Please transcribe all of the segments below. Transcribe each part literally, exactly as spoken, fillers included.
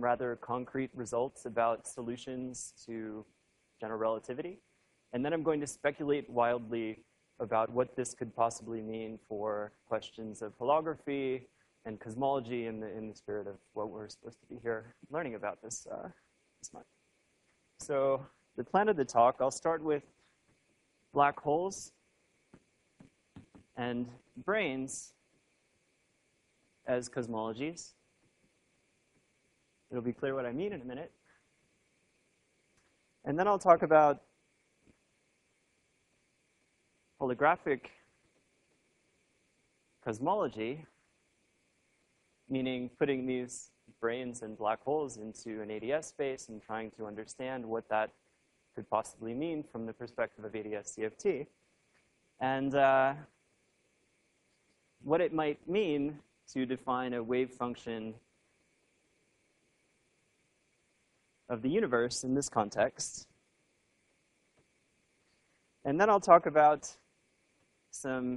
some rather concrete results about solutions to general relativity. And then I'm going to speculate wildly about what this could possibly mean for questions of holography and cosmology in the, in the spirit of what we're supposed to be here learning about this, uh, this month. So the plan of the talk, I'll start with black holes and brains as cosmologies. It'll be clear what I mean in a minute. And then I'll talk about holographic cosmology, meaning putting these brains and black holes into an A D S space and trying to understand what that could possibly mean from the perspective of A D S C F T. And uh, what it might mean to define a wave function of the universe in this context. And then I'll talk about some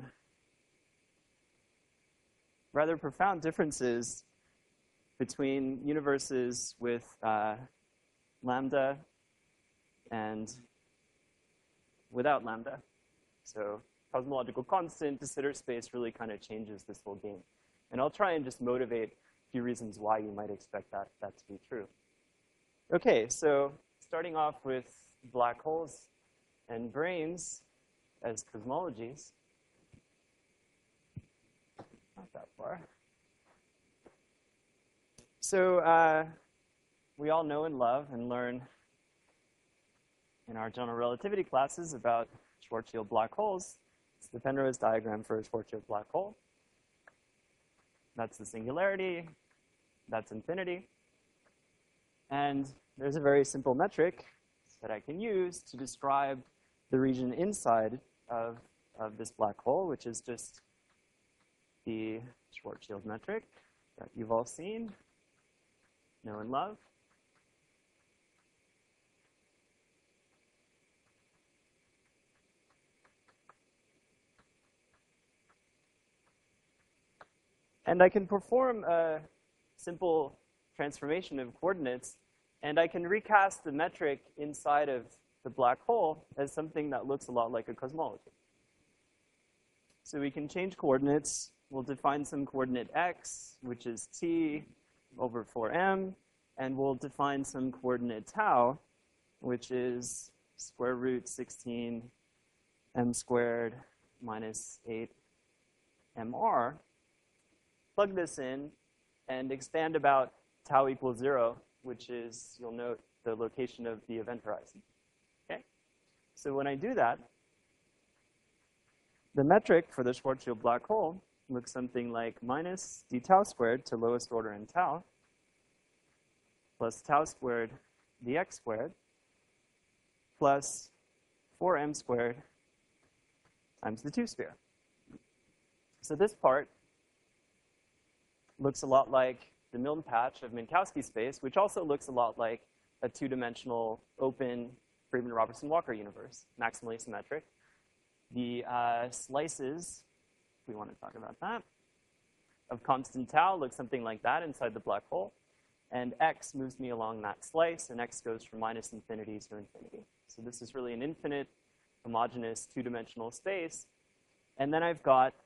rather profound differences between universes with uh, lambda and without lambda. So cosmological constant, de Sitter space really kind of changes this whole game. And I'll try and just motivate a few reasons why you might expect that, that to be true. Okay, so starting off with black holes and brains as cosmologies. Not that far. So uh, we all know and love and learn in our general relativity classes about Schwarzschild black holes. It's the Penrose diagram for a Schwarzschild black hole. That's the singularity. That's infinity. And there's a very simple metric that I can use to describe the region inside of, of this black hole, which is just the Schwarzschild metric that you've all seen, know and love. And I can perform a simple transformation of coordinates, and I can recast the metric inside of the black hole as something that looks a lot like a cosmology. So we can change coordinates. We'll define some coordinate x, which is t over four m, and we'll define some coordinate tau, which is square root sixteen m squared minus eight m r. Plug this in and expand about tau equals zero, which is, you'll note, the location of the event horizon. Okay? So when I do that, the metric for the Schwarzschild black hole looks something like minus d tau squared to lowest order in tau plus tau squared dx squared plus four m squared times the two sphere. So this part looks a lot like the Milne patch of Minkowski space, which also looks a lot like a two-dimensional open Friedmann-Robertson-Walker universe, maximally symmetric. The uh, slices, if we want to talk about that, of constant tau look something like that inside the black hole. And x moves me along that slice, and x goes from minus infinity to infinity. So this is really an infinite, homogeneous, two-dimensional space. And then I've got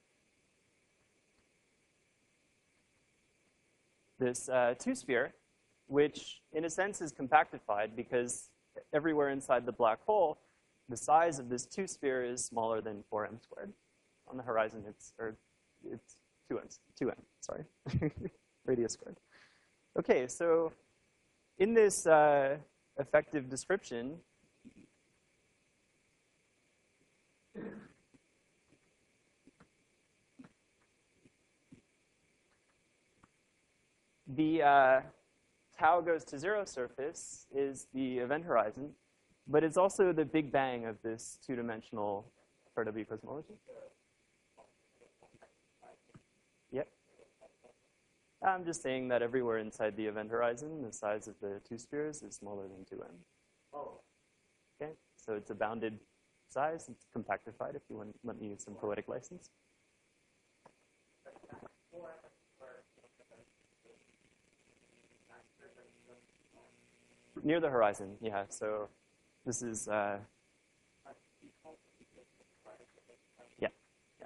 this uh, two-sphere, which in a sense is compactified because everywhere inside the black hole, the size of this two-sphere is smaller than four m squared. On the horizon, it's, or it's two m, two m, sorry, radius squared. Okay, so in this uh, effective description, the uh, tau goes to zero surface is the event horizon, but it's also the big bang of this two-dimensional R W cosmology. Yep. I'm just saying that everywhere inside the event horizon, the size of the two spheres is smaller than two m. Oh. Okay, so it's a bounded size. It's compactified, if you want to let me use some poetic license. near the horizon, yeah. So this is, uh, yeah, yeah.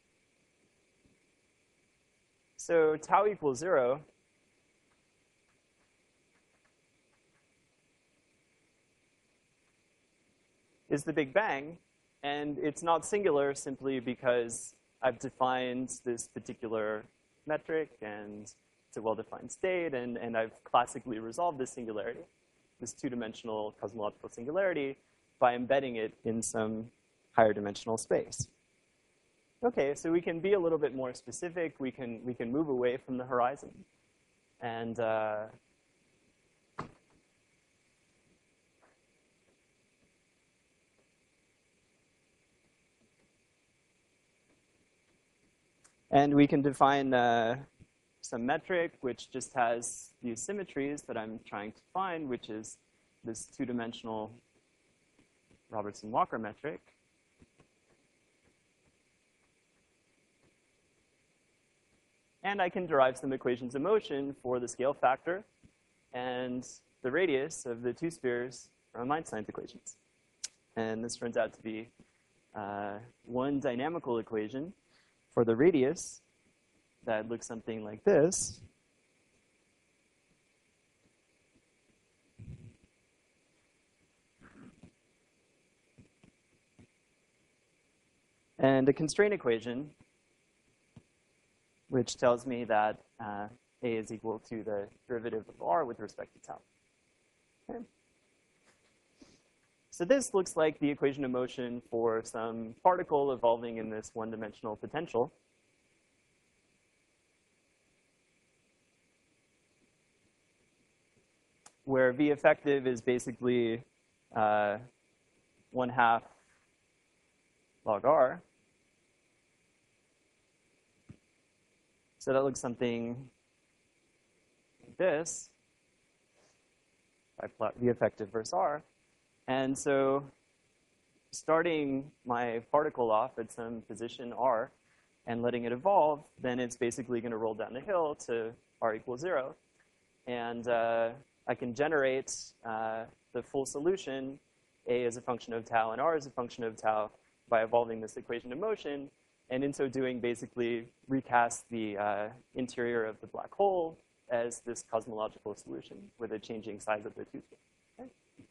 So tau equals zero. Is the Big Bang, and it's not singular simply because I've defined this particular metric, and it's a well-defined state, and, and I've classically resolved this singularity, this two-dimensional cosmological singularity, by embedding it in some higher dimensional space. Okay, so we can be a little bit more specific. We can, we can move away from the horizon. And uh, And we can define uh, some metric which just has these symmetries that I'm trying to find, which is this two-dimensional Robertson-Walker metric. And I can derive some equations of motion for the scale factor and the radius of the two spheres from Einstein's equations. And this turns out to be uh, one dynamical equation for the radius that looks something like this. And a constraint equation which tells me that uh, A is equal to the derivative of R with respect to tau. Okay. So this looks like the equation of motion for some particle evolving in this one-dimensional potential. Where V effective is basically uh, one half log R. So that looks something like this. I plot V effective versus R. And so starting my particle off at some position R and letting it evolve, then it's basically going to roll down the hill to R equals zero. And uh, I can generate uh, the full solution, A as a function of tau and R as a function of tau, by evolving this equation of motion. And in so doing, basically recast the uh, interior of the black hole as this cosmological solution with a changing size of the two spheres. Okay?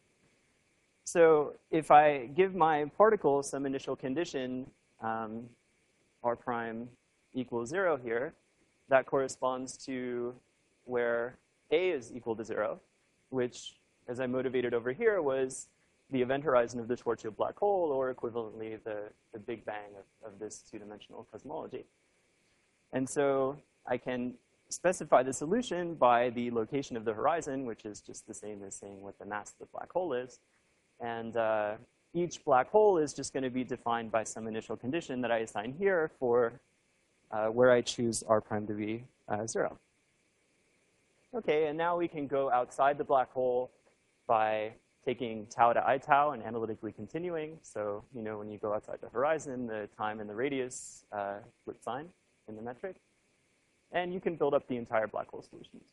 So if I give my particle some initial condition, um, R prime equals zero here, that corresponds to where A is equal to zero, which, as I motivated over here, was the event horizon of the Schwarzschild black hole, or equivalently the, the Big Bang of, of this two-dimensional cosmology. And so I can specify the solution by the location of the horizon, which is just the same as saying what the mass of the black hole is. And uh, each black hole is just going to be defined by some initial condition that I assign here for uh, where I choose R prime to be uh, zero. Okay, and now we can go outside the black hole by taking tau to I tau and analytically continuing. So, you know, when you go outside the horizon, the time and the radius uh, flip sign in the metric. And you can build up the entire black hole solutions.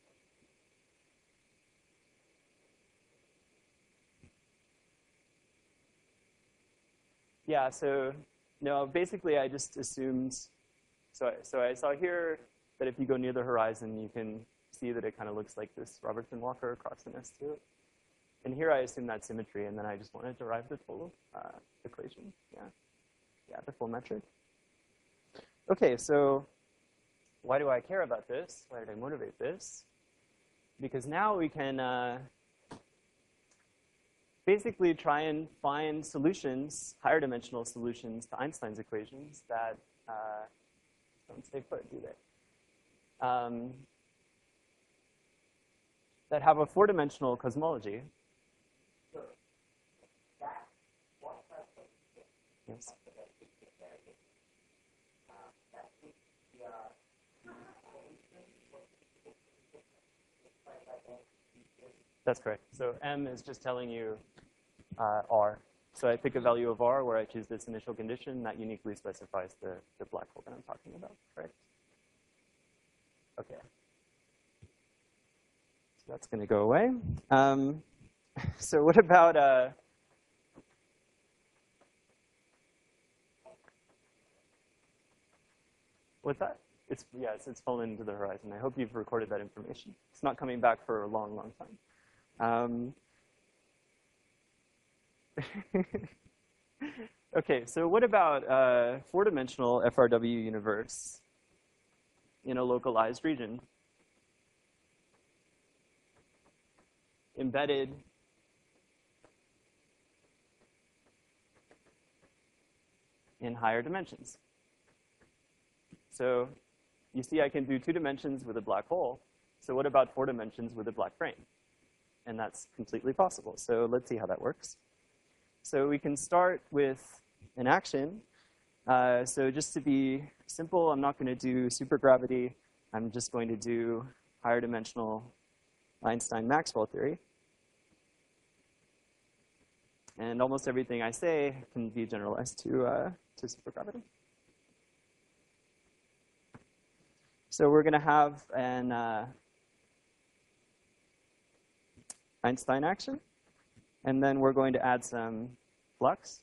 Yeah, so, no, basically I just assumed, so I, so I saw here that if you go near the horizon, you can see that it kind of looks like this Robertson-Walker crossiness to it. And here I assume that symmetry, and then I just want to derive the full uh, equation. Yeah, yeah, the full metric. Okay, so why do I care about this? Why did I motivate this? Because now we can uh, basically try and find solutions, higher dimensional solutions to Einstein's equations that uh, don't stay put, do they? Um, that have a four-dimensional cosmology. Yes. That's correct. So M is just telling you uh, R. So I pick a value of R where I choose this initial condition that uniquely specifies the, the black hole that I'm talking about, correct? Okay. So that's going to go away. Um, So what about, uh, what's that? It's, yeah, it's, it's fallen into the horizon. I hope you've recorded that information. It's not coming back for a long, long time. Um, okay, so what about uh, four-dimensional F R W universe in a localized region? Embedded in higher dimensions. So you see I can do two dimensions with a black hole. So what about four dimensions with a black frame? And that's completely possible. So let's see how that works. So we can start with an action. Uh, so just to be simple, I'm not going to do supergravity. I'm just going to do higher dimensional Einstein-Maxwell theory. And almost everything I say can be generalized to, uh, to supergravity. So we're going to have an uh, Einstein action. And then we're going to add some flux.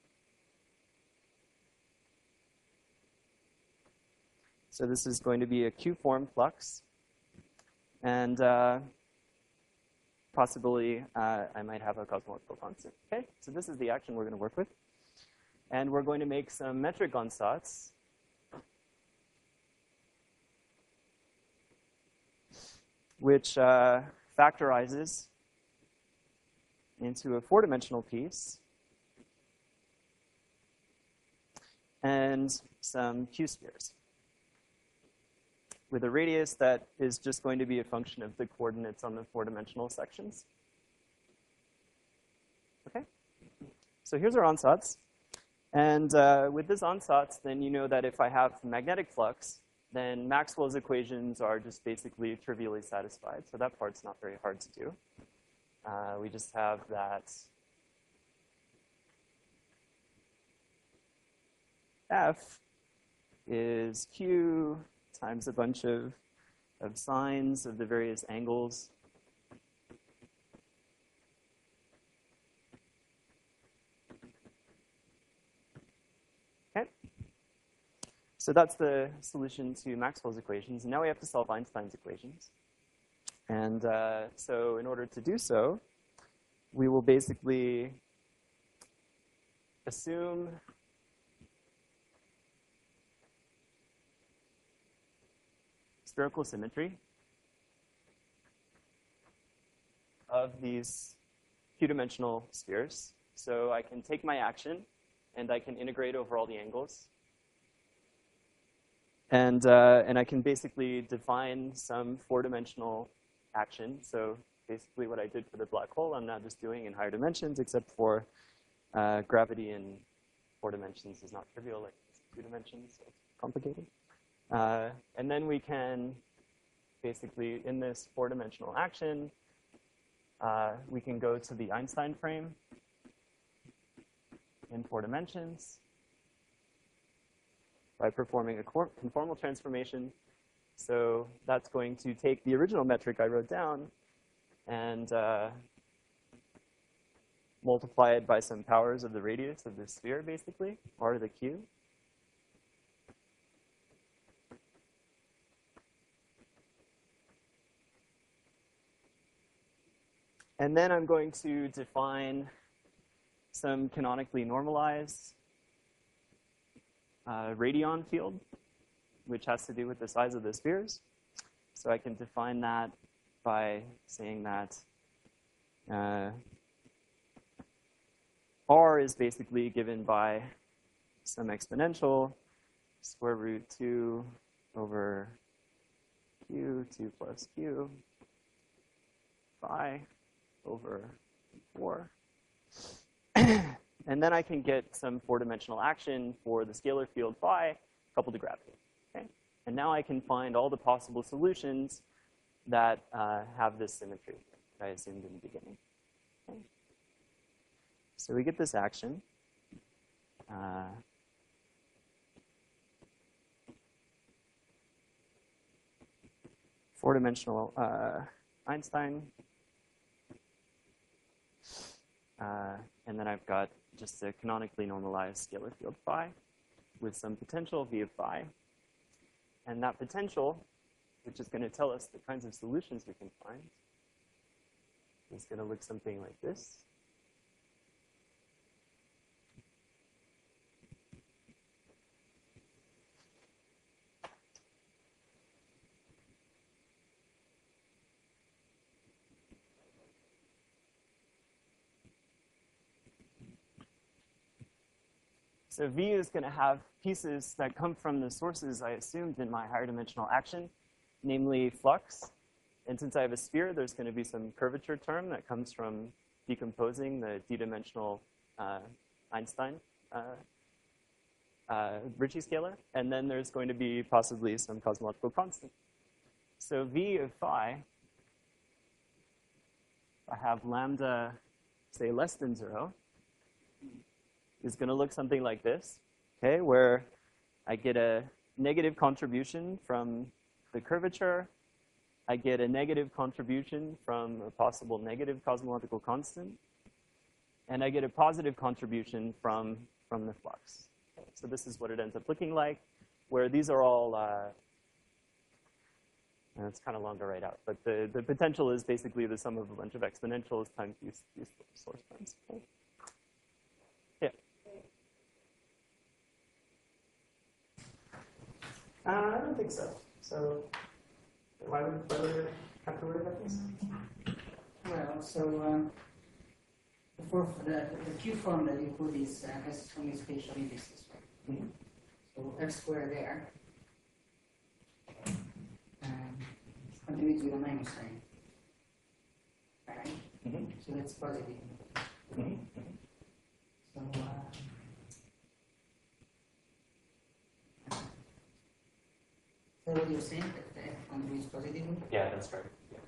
So this is going to be a Q-form flux. And uh, possibly, uh, I might have a cosmological constant. Okay, so this is the action we're going to work with. And we're going to make some metric ansatz. Which uh, factorizes into a four-dimensional piece and some Q-spheres with a radius that is just going to be a function of the coordinates on the four-dimensional sections. Okay? So here's our ansatz. And uh, with this ansatz, then you know that if I have magnetic flux, then Maxwell's equations are just basically trivially satisfied. So that part's not very hard to do. Uh, we just have that F is Q times a bunch of, of sines of the various angles. Okay. So that's the solution to Maxwell's equations. And now we have to solve Einstein's equations. And uh, so in order to do so, we will basically assume spherical symmetry of these Q-dimensional spheres. So I can take my action, and I can integrate over all the angles. And, uh, and I can basically define some four-dimensional action. So basically what I did for the black hole, I'm now just doing in higher dimensions, except for uh, gravity in four dimensions is not trivial, like two dimensions, so it's complicated. Uh, and then we can basically, in this four-dimensional action, uh, we can go to the Einstein frame in four dimensions by performing a conformal transformation. So that's going to take the original metric I wrote down and uh, multiply it by some powers of the radius of the sphere, basically, r to the q. And then I'm going to define some canonically normalized uh, radion field, which has to do with the size of the spheres. So I can define that by saying that uh, R is basically given by some exponential square root two over q, two plus q, phi over four. And then I can get some four-dimensional action for the scalar field phi coupled to gravity. Okay? And now I can find all the possible solutions that uh, have this symmetry that I assumed in the beginning. Okay? So we get this action. Uh, four-dimensional uh, Einstein Uh, and then I've got just a canonically normalized scalar field phi with some potential v of phi. And that potential, which is going to tell us the kinds of solutions we can find, is going to look something like this. So V is going to have pieces that come from the sources I assumed in my higher dimensional action, namely flux. And since I have a sphere, there's going to be some curvature term that comes from decomposing the d-dimensional uh, Einstein uh, uh, Ricci scalar. And then there's going to be possibly some cosmological constant. So V of phi, I have lambda, say, less than zero, is going to look something like this, okay, where I get a negative contribution from the curvature. I get a negative contribution from a possible negative cosmological constant. And I get a positive contribution from, from the flux. Okay, so this is what it ends up looking like, where these are all, uh, and it's kind of long to write out, but the, the potential is basically the sum of a bunch of exponentials times these, these source terms. Okay. Yeah. Uh, I don't think so. So why would, why would I have to worry about this? Well, so um, the, fourth, the, the Q form that you put is uh, has only spatial indices, right? Mm-hmm. So F squared there um, continues with a minus sign, right? Mm-hmm. So that's positive. Mm-hmm. So uh, so what you're saying that the F contributes positively? Yeah, that's right. Yeah.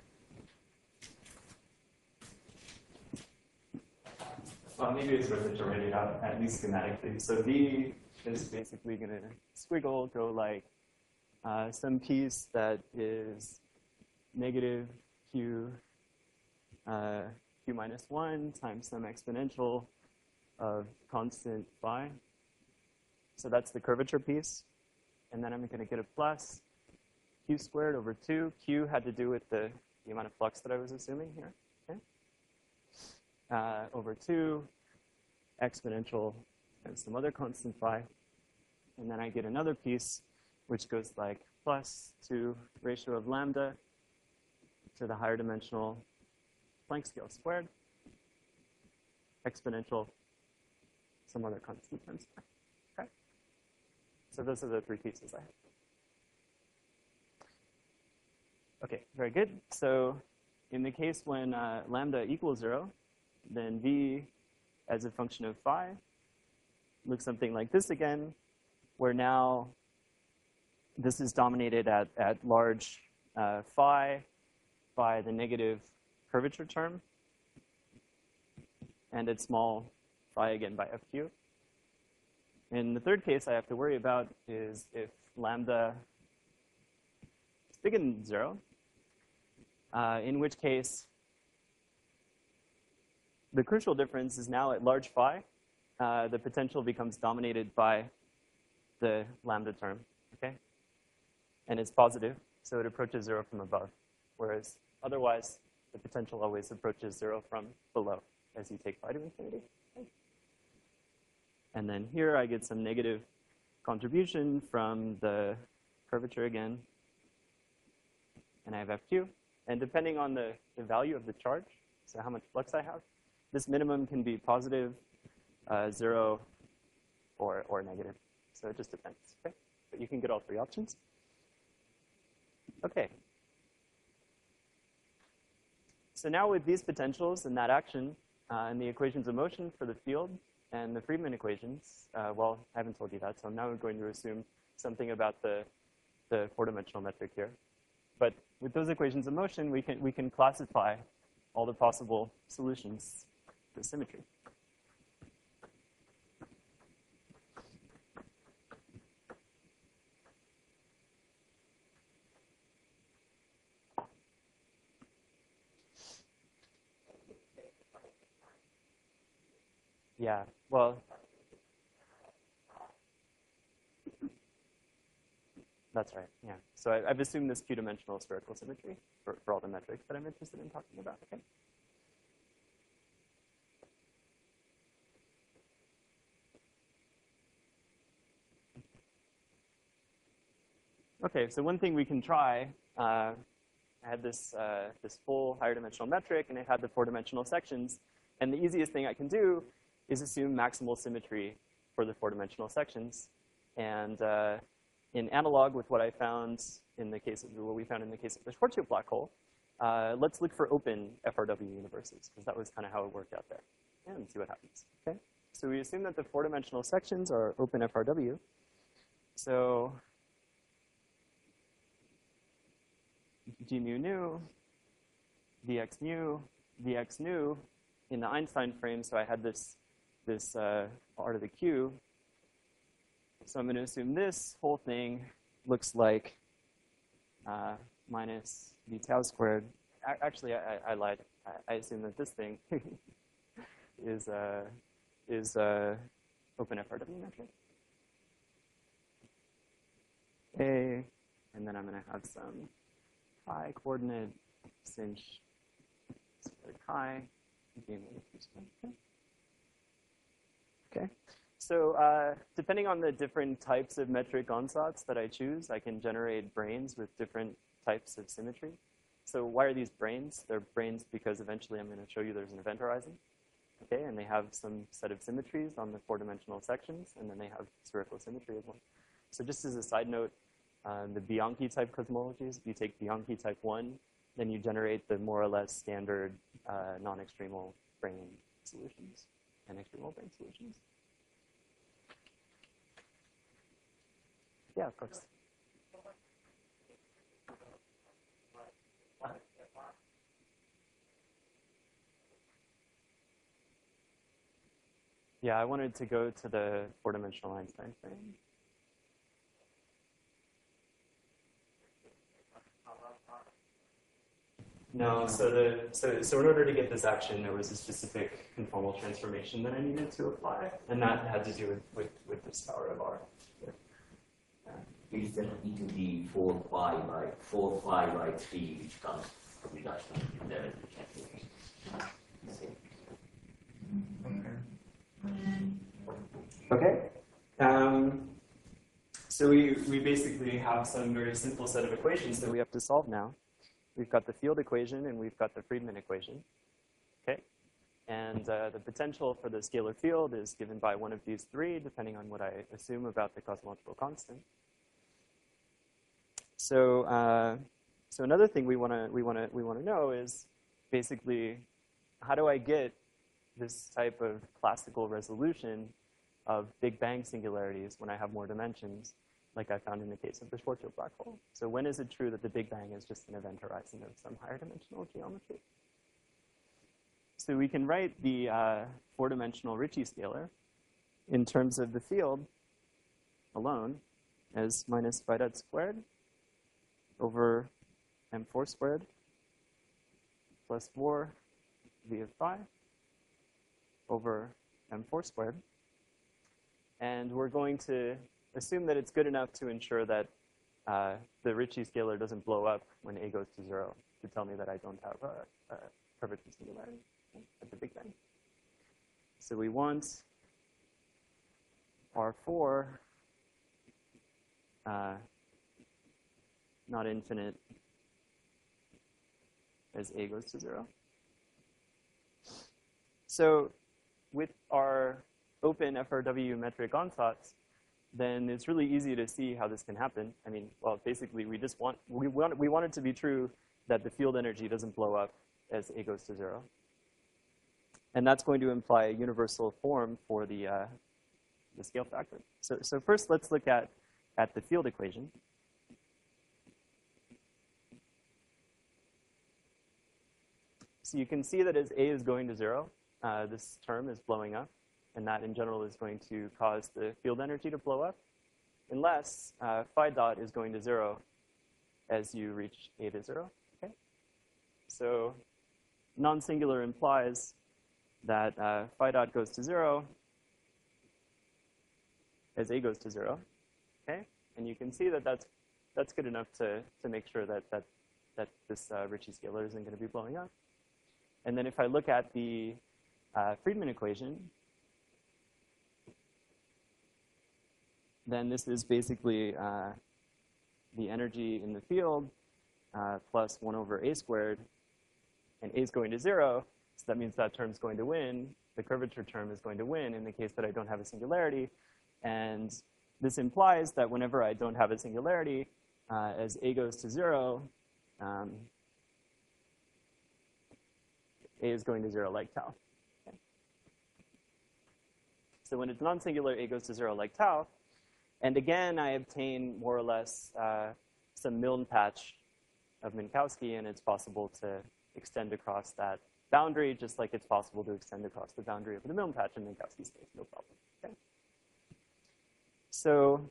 Well, maybe it's worth it to write it out, at least schematically. So V is basically going to squiggle, go like uh, some piece that is negative Q, uh, Q minus one times some exponential of constant phi. So that's the curvature piece. And then I'm going to get a plus Q squared over two. Q had to do with the, the amount of flux that I was assuming here. Okay? Uh, over two exponential and some other constant phi. And then I get another piece which goes like plus two ratio of lambda to the higher dimensional Planck scale squared, exponential some other constant times phi. Okay? So those are the three pieces I have. Okay, very good. So in the case when uh, lambda equals zero, then V as a function of phi looks something like this again, where now this is dominated at, at large uh, phi by the negative curvature term, and at small phi again by F Q. In the third case I have to worry about is if lambda is bigger than zero, uh, in which case the crucial difference is now at large phi, uh, the potential becomes dominated by the lambda term, okay? And it's positive, so it approaches zero from above, whereas otherwise the potential always approaches zero from below as you take phi to infinity. Okay? And then here I get some negative contribution from the curvature again, and I have F Q. And depending on the, the value of the charge, so how much flux I have, this minimum can be positive, uh, zero, or, or negative. So it just depends, okay? But you can get all three options. Okay. So now with these potentials and that action uh, and the equations of motion for the field and the Friedmann equations, uh, well, I haven't told you that, so I'm now going to assume something about the, the four-dimensional metric here. But with those equations of motion, we can, we can classify all the possible solutions to symmetry. Yeah, well, that's right, yeah. So I, I've assumed this two-dimensional spherical symmetry for, for all the metrics that I'm interested in talking about, okay? Okay, so one thing we can try, uh, I had this, uh, this full higher dimensional metric, and it had the four-dimensional sections. And the easiest thing I can do is assume maximal symmetry for the four-dimensional sections. And uh, in analog with what I found in the case of what we found in the case of the Schwarzschild black hole, uh, let's look for open F R W universes, because that was kind of how it worked out there. And see what happens. Okay? So we assume that the four-dimensional sections are open F R W. So g mu nu, dx mu, dx nu in the Einstein frame. So I had this, this uh, r to the q. So I'm going to assume this whole thing looks like uh, minus v tau squared. A actually, I, I lied. I, I assume that this thing is uh, is uh, open F R W metric. Okay, and then I'm going to have some chi coordinate sinh squared chi. Okay. So uh, depending on the different types of metric ansatz that I choose, I can generate branes with different types of symmetry. So why are these branes? They're branes because eventually I'm going to show you there's an event horizon. Okay, and they have some set of symmetries on the four-dimensional sections, and then they have spherical symmetry as well. So just as a side note, uh, the Bianchi type cosmologies, if you take Bianchi type one, then you generate the more or less standard uh, non-extremal brane solutions and extremal brane solutions. Yeah, of course. Yeah, I wanted to go to the four-dimensional Einstein frame. No, so the so so in order to get this action, there was a specific conformal transformation that I needed to apply, and that had to do with with, with this power of R. Is that e to the four pi by four pi by three, which comes from reduction in the Okay. Um, so we we basically have some very simple set of equations that we have to solve now. We've got the field equation and we've got the Friedmann equation. Okay. And uh, the potential for the scalar field is given by one of these three, depending on what I assume about the cosmological constant. So, uh, so another thing we want to we want to we want to know is basically how do I get this type of classical resolution of Big Bang singularities when I have more dimensions, like I found in the case of the Schwarzschild black hole. So when is it true that the Big Bang is just an event horizon of some higher dimensional geometry? So we can write the uh, four-dimensional Ricci scalar in terms of the field alone as minus phi dot squared over m four squared plus four v of phi over m four squared. And we're going to assume that it's good enough to ensure that uh, the Ricci scalar doesn't blow up when a goes to zero to tell me that I don't have a, a curvature singularity at the Big Bang. So we want R four uh, not infinite as a goes to zero. So with our open F R W metric ansatz, then it's really easy to see how this can happen. I mean, well, basically, we just want we want we want it to be true that the field energy doesn't blow up as a goes to zero, and that's going to imply a universal form for the uh, the scale factor. So, so first, let's look at at the field equation. So you can see that as a is going to zero, uh, this term is blowing up. And that, in general, is going to cause the field energy to blow up, unless uh, phi dot is going to zero as you reach a to zero. Okay? So non-singular implies that uh, phi dot goes to zero as a goes to zero, okay? And you can see that that's, that's good enough to, to make sure that, that, that this uh, Ricci scalar isn't going to be blowing up. And then if I look at the uh, Friedmann equation, then this is basically uh, the energy in the field uh, plus one over a squared, and a is going to zero, so that means that term's going to win. The curvature term is going to win in the case that I don't have a singularity. And this implies that whenever I don't have a singularity, uh, as a goes to zero, um, a is going to zero like tau. Okay. So when it's non-singular, a goes to zero like tau. And again, I obtain more or less uh, some Milne patch of Minkowski, and it's possible to extend across that boundary, just like it's possible to extend across the boundary of the Milne patch in Minkowski space, no problem. Okay? So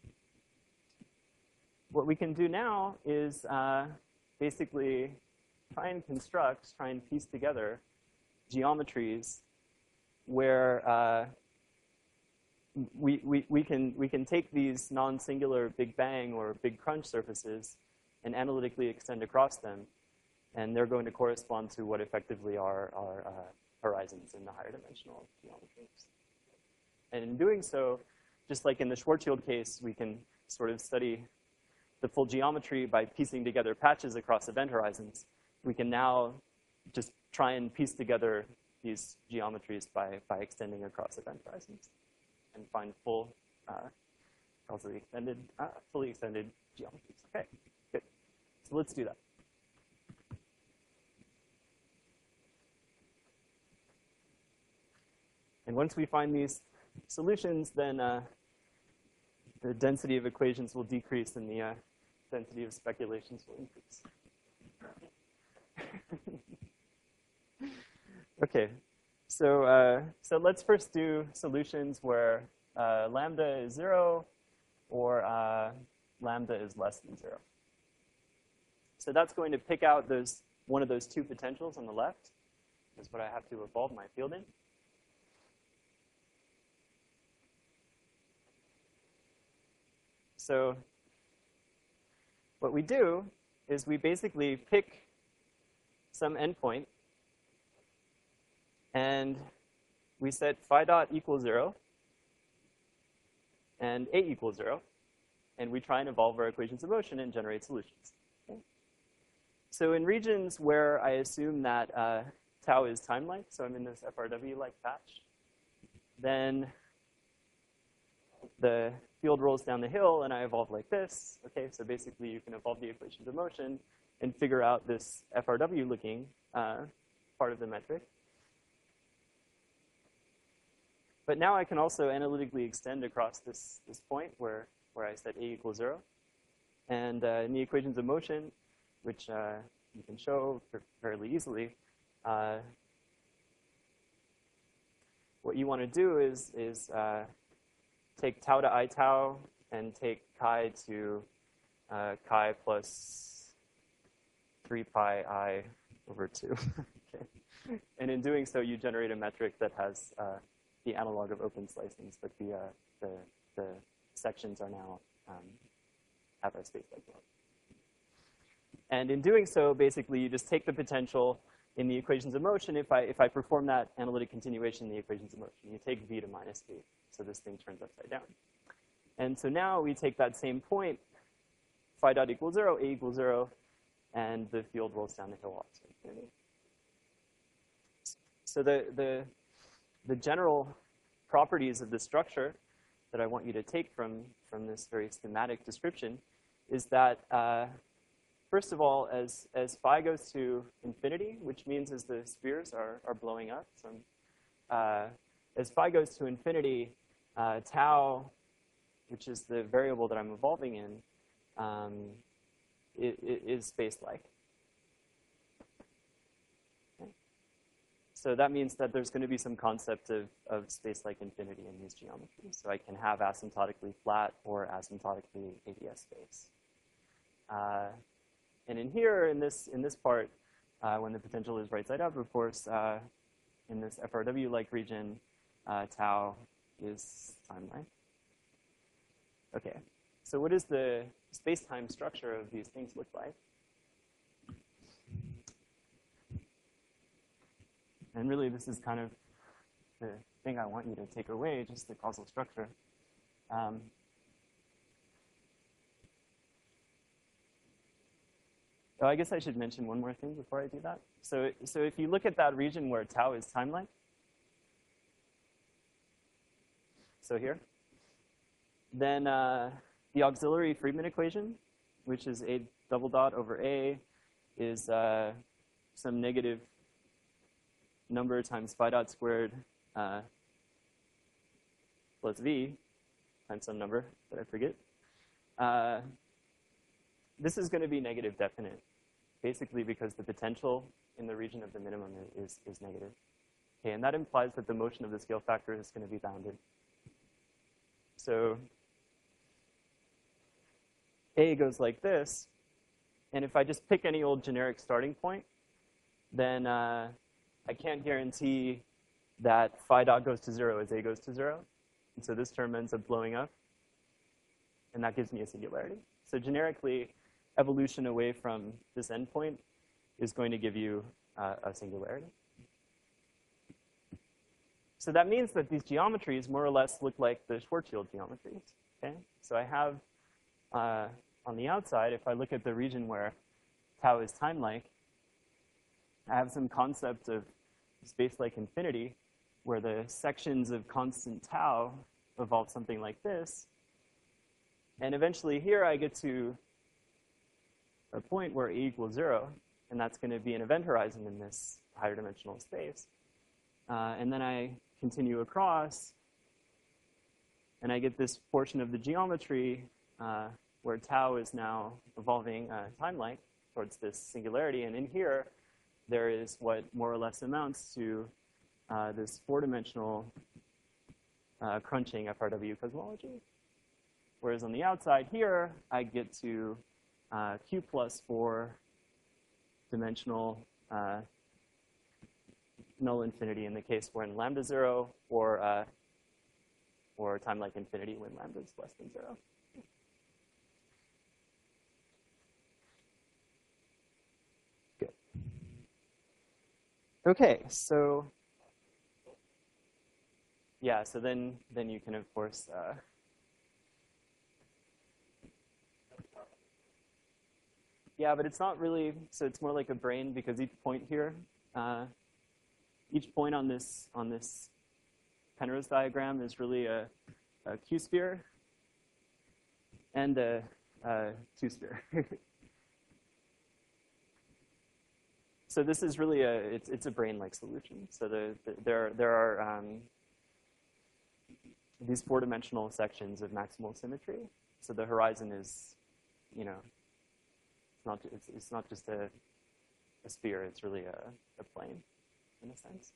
what we can do now is uh, basically try and construct, try and piece together geometries where uh, we, we, we, can, we can take these non-singular Big Bang or Big Crunch surfaces and analytically extend across them. And they're going to correspond to what effectively are our uh, horizons in the higher dimensional geometries. And in doing so, just like in the Schwarzschild case, we can sort of study the full geometry by piecing together patches across event horizons. We can now just try and piece together these geometries by, by extending across event horizons and find full, uh, causally extended, uh, fully extended geometries. Okay, good. So let's do that. And once we find these solutions, then uh, the density of equations will decrease and the uh, density of speculations will increase. Okay, so, uh, so let's first do solutions where uh, lambda is zero or uh, lambda is less than zero. So that's going to pick out those, one of those two potentials on the left. Is what I have to evolve my field in. So what we do is we basically pick some endpoint, and we set phi dot equals zero and a equals zero, and we try and evolve our equations of motion and generate solutions. Okay. So in regions where I assume that uh, tau is time-like, so I'm in this F R W-like patch, then the field rolls down the hill and I evolve like this. Okay, so basically you can evolve the equations of motion and figure out this F R W-looking uh, part of the metric. But now I can also analytically extend across this, this point where, where I set a equals zero. And uh, in the equations of motion, which uh, you can show fairly easily, uh, what you want to do is, is uh, take tau to I tau and take chi to uh, chi plus three pi I over two. Okay. And in doing so, you generate a metric that has uh, the analog of open slicings, but the, uh, the, the sections are now um, have a space-like mode. And in doing so, basically, you just take the potential in the equations of motion. If I, if I perform that analytic continuation in the equations of motion, you take v to minus v. So this thing turns upside down. And so now we take that same point, phi dot equals zero, a equals zero, and the field rolls down the hill off to infinity. So the, the, the general properties of the structure that I want you to take from, from this very schematic description is that, uh, first of all, as, as phi goes to infinity, which means as the spheres are, are blowing up, so uh, as phi goes to infinity, uh, tau, which is the variable that I'm evolving in, um, it, it is space-like. Okay. So that means that there's going to be some concept of, of space-like infinity in these geometries. So I can have asymptotically flat or asymptotically A D S space. Uh, and in here, in this, in this part, uh, when the potential is right side up, of course, uh, in this F R W-like region, uh, tau is time length. Okay, so what does the space-time structure of these things look like? And really, this is kind of the thing I want you to take away, just the causal structure. Um, oh, I guess I should mention one more thing before I do that. So, so if you look at that region where tau is time length, so here, then uh, the auxiliary Friedmann equation, which is a double dot over a, is uh, some negative number times phi dot squared uh, plus v times some number that I forget. Uh, this is going to be negative definite, basically because the potential in the region of the minimum is, is negative. Okay, and that implies that the motion of the scale factor is going to be bounded. So A goes like this, and if I just pick any old generic starting point, then uh, I can't guarantee that phi dot goes to zero as A goes to zero. And so this term ends up blowing up, and that gives me a singularity. So generically, evolution away from this endpoint is going to give you uh, a singularity. So that means that these geometries more or less look like the Schwarzschild geometries. Okay? So I have, uh, on the outside, if I look at the region where tau is time-like, I have some concept of space-like infinity where the sections of constant tau evolve something like this. And eventually here I get to a point where E equals zero, and that's going to be an event horizon in this higher dimensional space. Uh, and then I continue across, and I get this portion of the geometry uh, where tau is now evolving uh, time-like towards this singularity. And in here, there is what more or less amounts to uh, this four-dimensional uh, crunching F R W cosmology. Whereas on the outside here, I get to uh, Q plus four dimensional uh, null infinity in the case when lambda zero, or uh, or time-like infinity when lambda is less than zero. Good. Okay, so yeah, so then then you can of course uh, yeah, but it's not really, so it's more like a brane because each point here, uh, each point on this on this Penrose diagram is really a, a Q-sphere and a, a two-sphere. So this is really a it's it's a brane-like solution. So the, the there there are um, these four-dimensional sections of maximal symmetry. So the horizon is, you know, it's not it's it's not just a a sphere. It's really a, a plane, in a sense.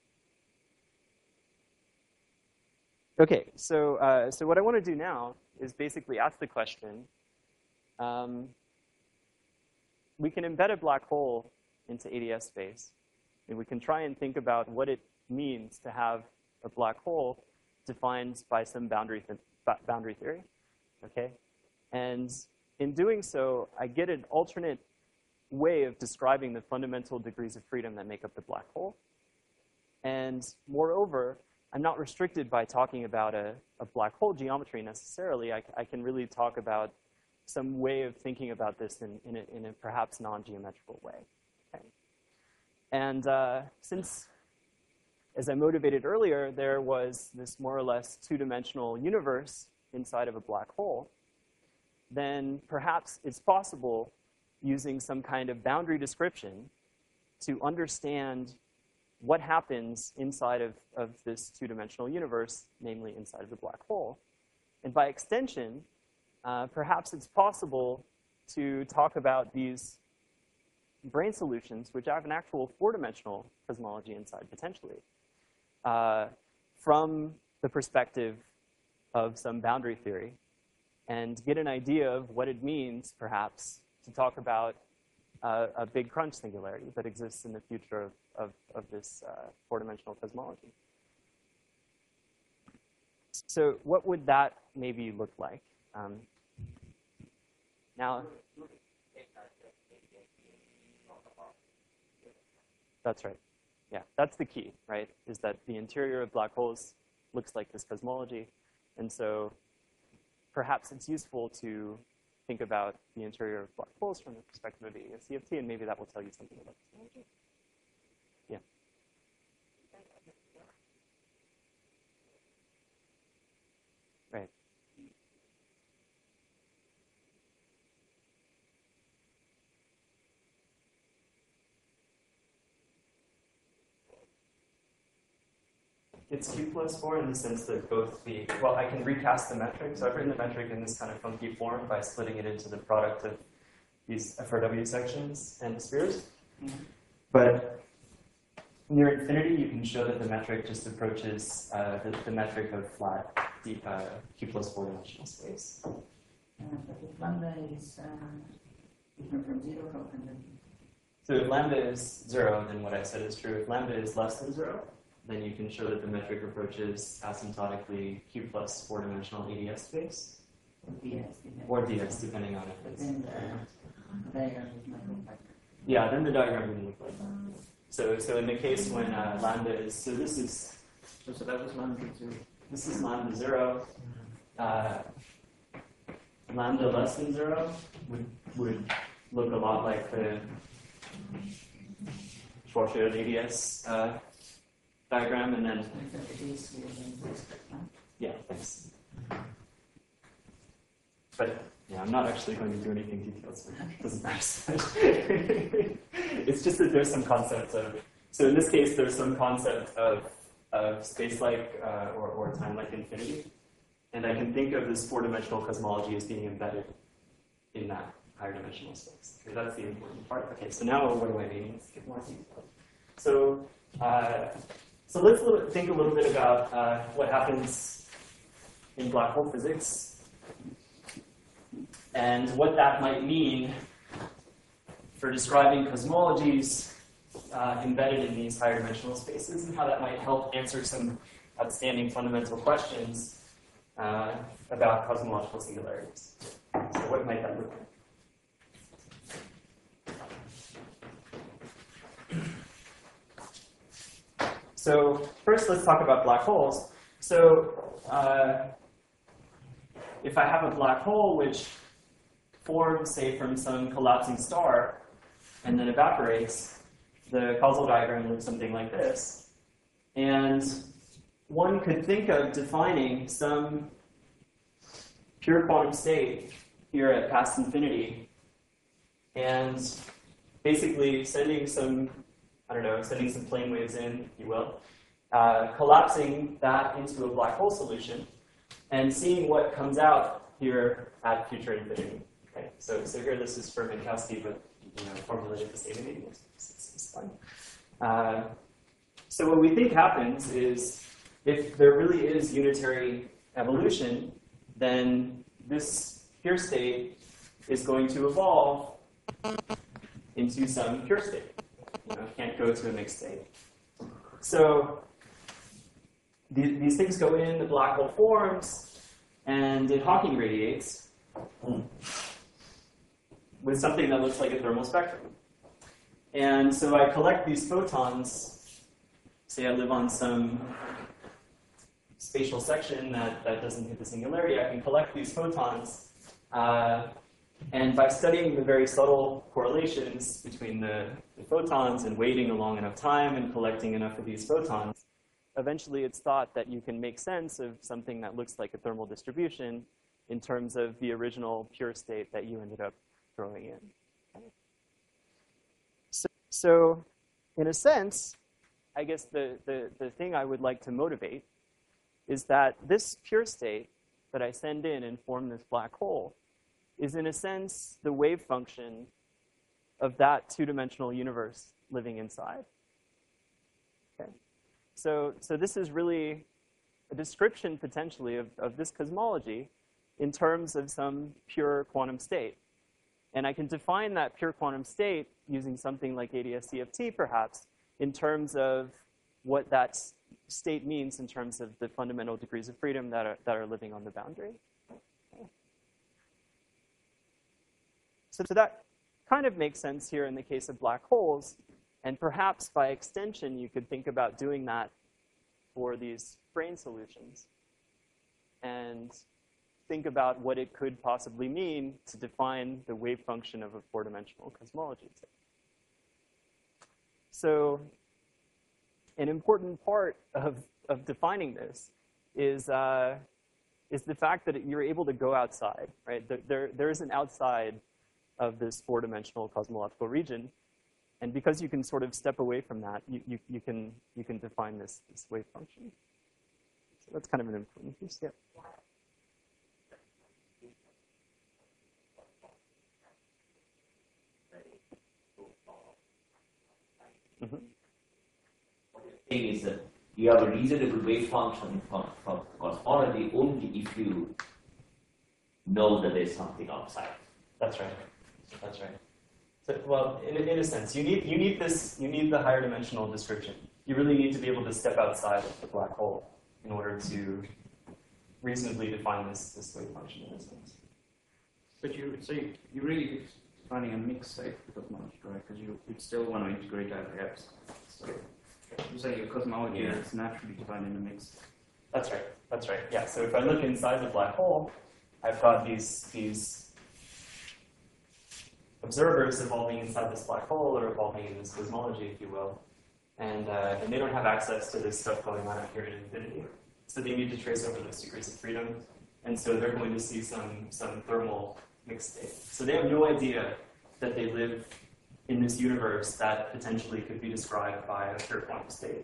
Okay, so uh, so what I want to do now is basically ask the question. Um, we can embed a black hole into A D S space, and we can try and think about what it means to have a black hole defined by some boundary th boundary theory. Okay, and in doing so, I get an alternate way of describing the fundamental degrees of freedom that make up the black hole. And moreover, I'm not restricted by talking about a, a black hole geometry necessarily. I, I can really talk about some way of thinking about this in, in, a, in a perhaps non-geometrical way. Okay. And uh, since, as I motivated earlier, there was this more or less two-dimensional universe inside of a black hole, then perhaps it's possible, using some kind of boundary description, to understand what happens inside of, of this two-dimensional universe, namely inside of the black hole. And by extension, uh, perhaps it's possible to talk about these brane solutions, which have an actual four-dimensional cosmology inside, potentially, uh, from the perspective of some boundary theory, and get an idea of what it means, perhaps, to talk about uh, a big crunch singularity that exists in the future of, of, of this uh, four-dimensional cosmology. So what would that maybe look like? Um, now, that's right. Yeah, that's the key, right? Is that the interior of black holes looks like this cosmology. And so perhaps it's useful to think about the interior of black holes from the perspective of A D S C F T, and maybe that will tell you something about cosmology. Yeah. Right. It's Q plus four in the sense that both the, well, I can recast the metric. So I've written the metric in this kind of funky form by splitting it into the product of these F R W sections and spheres. Mm-hmm. But near infinity, you can show that the metric just approaches uh, the, the metric of flat deep, uh, Q plus four dimensional space. Uh, but if lambda is uh, different from zero, how can that be? So if lambda is zero, then what I said is true. If lambda is less than zero, then you can show that the metric approaches asymptotically Q plus four-dimensional A D S space. Or D S, depending. Or D S, depending on if it's... Then the diagram is not look like that. Yeah, then the diagram would look like that. So, so in the case when uh, lambda is... So this is... So, so that was lambda zero. This is lambda zero. Uh, lambda less than zero would, would look a lot like the Schwarzschild A D S uh, diagram, and then... Yeah, thanks. But, yeah, I'm not actually going to do anything detailed, so it doesn't matter. It's just that there's some concept of... So in this case, there's some concept of, of space-like uh, or, or time-like infinity. And I can think of this four-dimensional cosmology as being embedded in that higher dimensional space. Okay, that's the important part. Okay, so now what do I mean? Let's get more detail. So, uh, so let's think a little bit about uh, what happens in black hole physics and what that might mean for describing cosmologies uh, embedded in these higher dimensional spaces, and how that might help answer some outstanding fundamental questions uh, about cosmological singularities. So what might that look like? So first, let's talk about black holes. So uh, if I have a black hole which forms, say, from some collapsing star and then evaporates, the causal diagram looks something like this. And one could think of defining some pure quantum state here at past infinity and basically sending some I don't know, sending some plane waves in, if you will, uh, collapsing that into a black hole solution, and seeing what comes out here at future infinity. Okay, so so here this is for Minkowski, but you know, formulated the state of medium. It's, it's fun. Uh, so what we think happens is, if there really is unitary evolution, then this pure state is going to evolve into some pure state. You know, can't go to a mixed state. So th these things go in, the black hole forms, and it Hawking radiates with something that looks like a thermal spectrum. And so I collect these photons. Say I live on some spatial section that, that doesn't hit the singularity. I can collect these photons. Uh, And by studying the very subtle correlations between the, the photons and waiting a long enough time and collecting enough of these photons, eventually it's thought that you can make sense of something that looks like a thermal distribution in terms of the original pure state that you ended up throwing in. So, so in a sense, I guess the, the, the thing I would like to motivate is that this pure state that I send in and form this black hole is, in a sense, the wave function of that two-dimensional universe living inside. Okay. So, so this is really a description, potentially, of, of this cosmology in terms of some pure quantum state. And I can define that pure quantum state using something like A D S C F T, perhaps, in terms of what that state means in terms of the fundamental degrees of freedom that are, that are living on the boundary. So, so that kind of makes sense here in the case of black holes, and perhaps by extension you could think about doing that for these brane solutions and think about what it could possibly mean to define the wave function of a four-dimensional cosmology. So an important part of, of defining this is, uh, is the fact that you're able to go outside, right? There, there, there is an outside of this four-dimensional cosmological region, and because you can sort of step away from that, you, you, you, can, you can define this, this wave function. So that's kind of an important piece, yeah. Mm-hmm. What you're saying is that you have a reasonable wave function for, for cosmology only if you know that there's something outside. That's right. That's right. So, well, in, in a sense, you need you need this you need the higher dimensional description. You really need to be able to step outside of the black hole in order to reasonably define this this wave function in a sense. But you so you, you really defining a mixed state cosmology, right? Because you would still want to integrate out gaps. So you're saying your cosmology Yeah. is naturally defined in a mix. That's right. That's right. Yeah. So if I look inside the black hole, I've got these these observers evolving inside this black hole or evolving in this cosmology, if you will, and uh, and they don't have access to this stuff going on out here in infinity. So they need to trace over those degrees of freedom, and so they're going to see some some thermal mixed state. So they have no idea that they live in this universe that potentially could be described by a pure quantum state.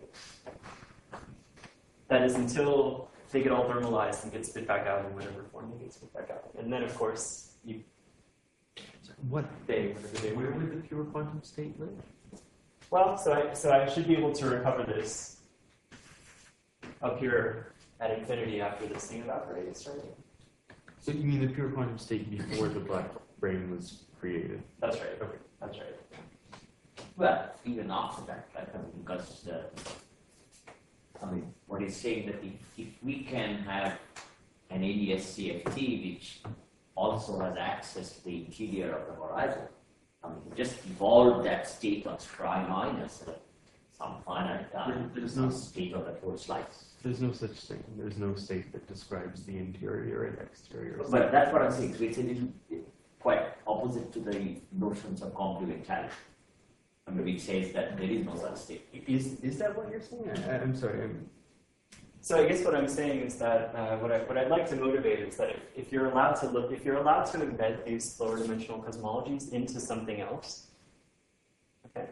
That is until they get all thermalized and get spit back out in whatever form they get spit back out. And then, of course, you What they whatever they Where were. would the pure quantum state live? Well, so I so I should be able to recover this up here at infinity after this thing evaporates, right? So you mean the pure quantum state before the black brain was created? That's right. Okay. That's right. Well, even after that, right? I mean, because uh, I mean, what he's saying that if, if we can have an A D S C F T which also has access to the interior of the horizon, I mean, just evolve that state on scry minus at some finite time. There- there's some no- state of that whole slice. There's no such thing. There's no state that describes the interior and exterior. But that's what I'm saying. So it's a little quite opposite to the notions of complementarity. I mean, which says that there is no such state. Is is that what you're saying? I, I'm sorry. I'm, So I guess what I'm saying is that uh, what I what I'd like to motivate is that if, if you're allowed to look, if you're allowed to embed these lower dimensional cosmologies into something else, okay,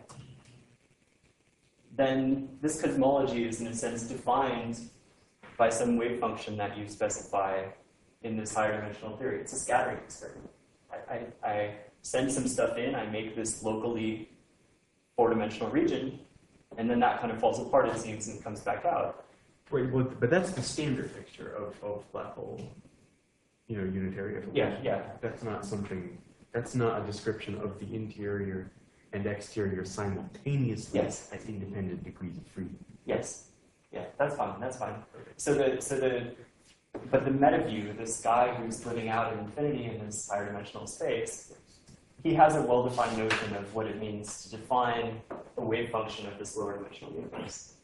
then this cosmology is in a sense defined by some wave function that you specify in this higher dimensional theory. It's a scattering experiment. I, I, I send some stuff in, I make this locally four-dimensional region, and then that kind of falls apart, it seems, and comes back out. wait, well, but that's the standard picture of, of black hole, you know, unitary evolution. Yeah, yeah. That's not something. That's not a description of the interior and exterior simultaneously Yes. at independent degrees of freedom. Yes. Yeah, that's fine. That's fine. So the so the but the meta view, this guy who's living out in infinity in this higher dimensional space, he has a well-defined notion of what it means to define a wave function of this lower dimensional universe.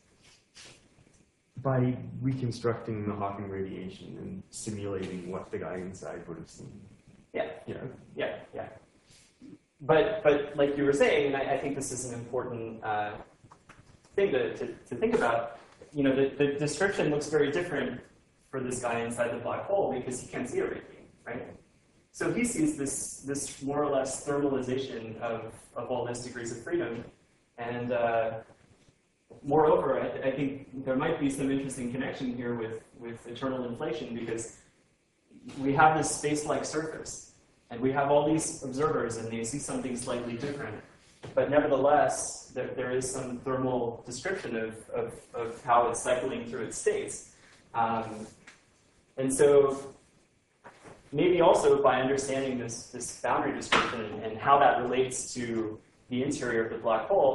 By reconstructing the Hawking radiation and simulating what the guy inside would have seen. Yeah. Yeah. Yeah, yeah. But but like you were saying, and I, I think this is an important uh, thing to, to, to think about, you know, the, the description looks very different for this guy inside the black hole because he can't see everything, right? So he sees this this more or less thermalization of, of all these degrees of freedom. And uh, moreover, I, I think there might be some interesting connection here with, with eternal inflation because we have this space-like surface, and we have all these observers, and they see something slightly different. But nevertheless, there, there is some thermal description of, of, of how it's cycling through its states. Um, and so maybe also by understanding this, this boundary description and, and how that relates to the interior of the black hole,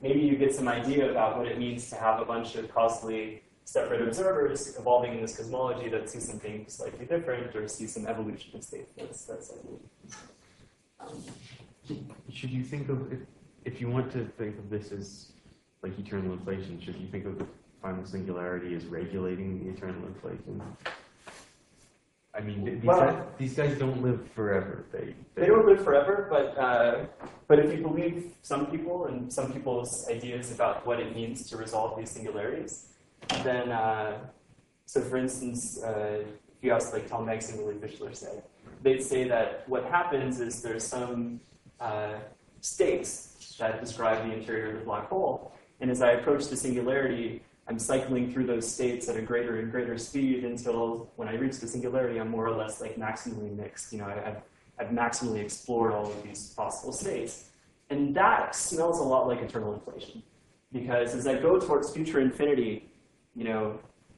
maybe you get some idea about what it means to have a bunch of causally separate observers evolving in this cosmology that see something slightly different or see some evolution of state. That's, that's um, Should you think of, if, if you want to think of this as like eternal inflation, should you think of the final singularity as regulating the eternal inflation? I mean, these, Well, guys, these guys don't live forever. They, they, They don't live forever, but uh, but if you believe some people and some people's ideas about what it means to resolve these singularities, then uh, so for instance, uh, if you ask like Tom Hanks and Willy Fischler say, they'd say that what happens is there's some uh, states that describe the interior of the black hole, and as I approach the singularity, I'm cycling through those states at a greater and greater speed until when I reach the singularity, I'm more or less like maximally mixed. You know, I, I've, I've maximally explored all of these possible states. And that smells a lot like eternal inflation. Because as I go towards future infinity, you know,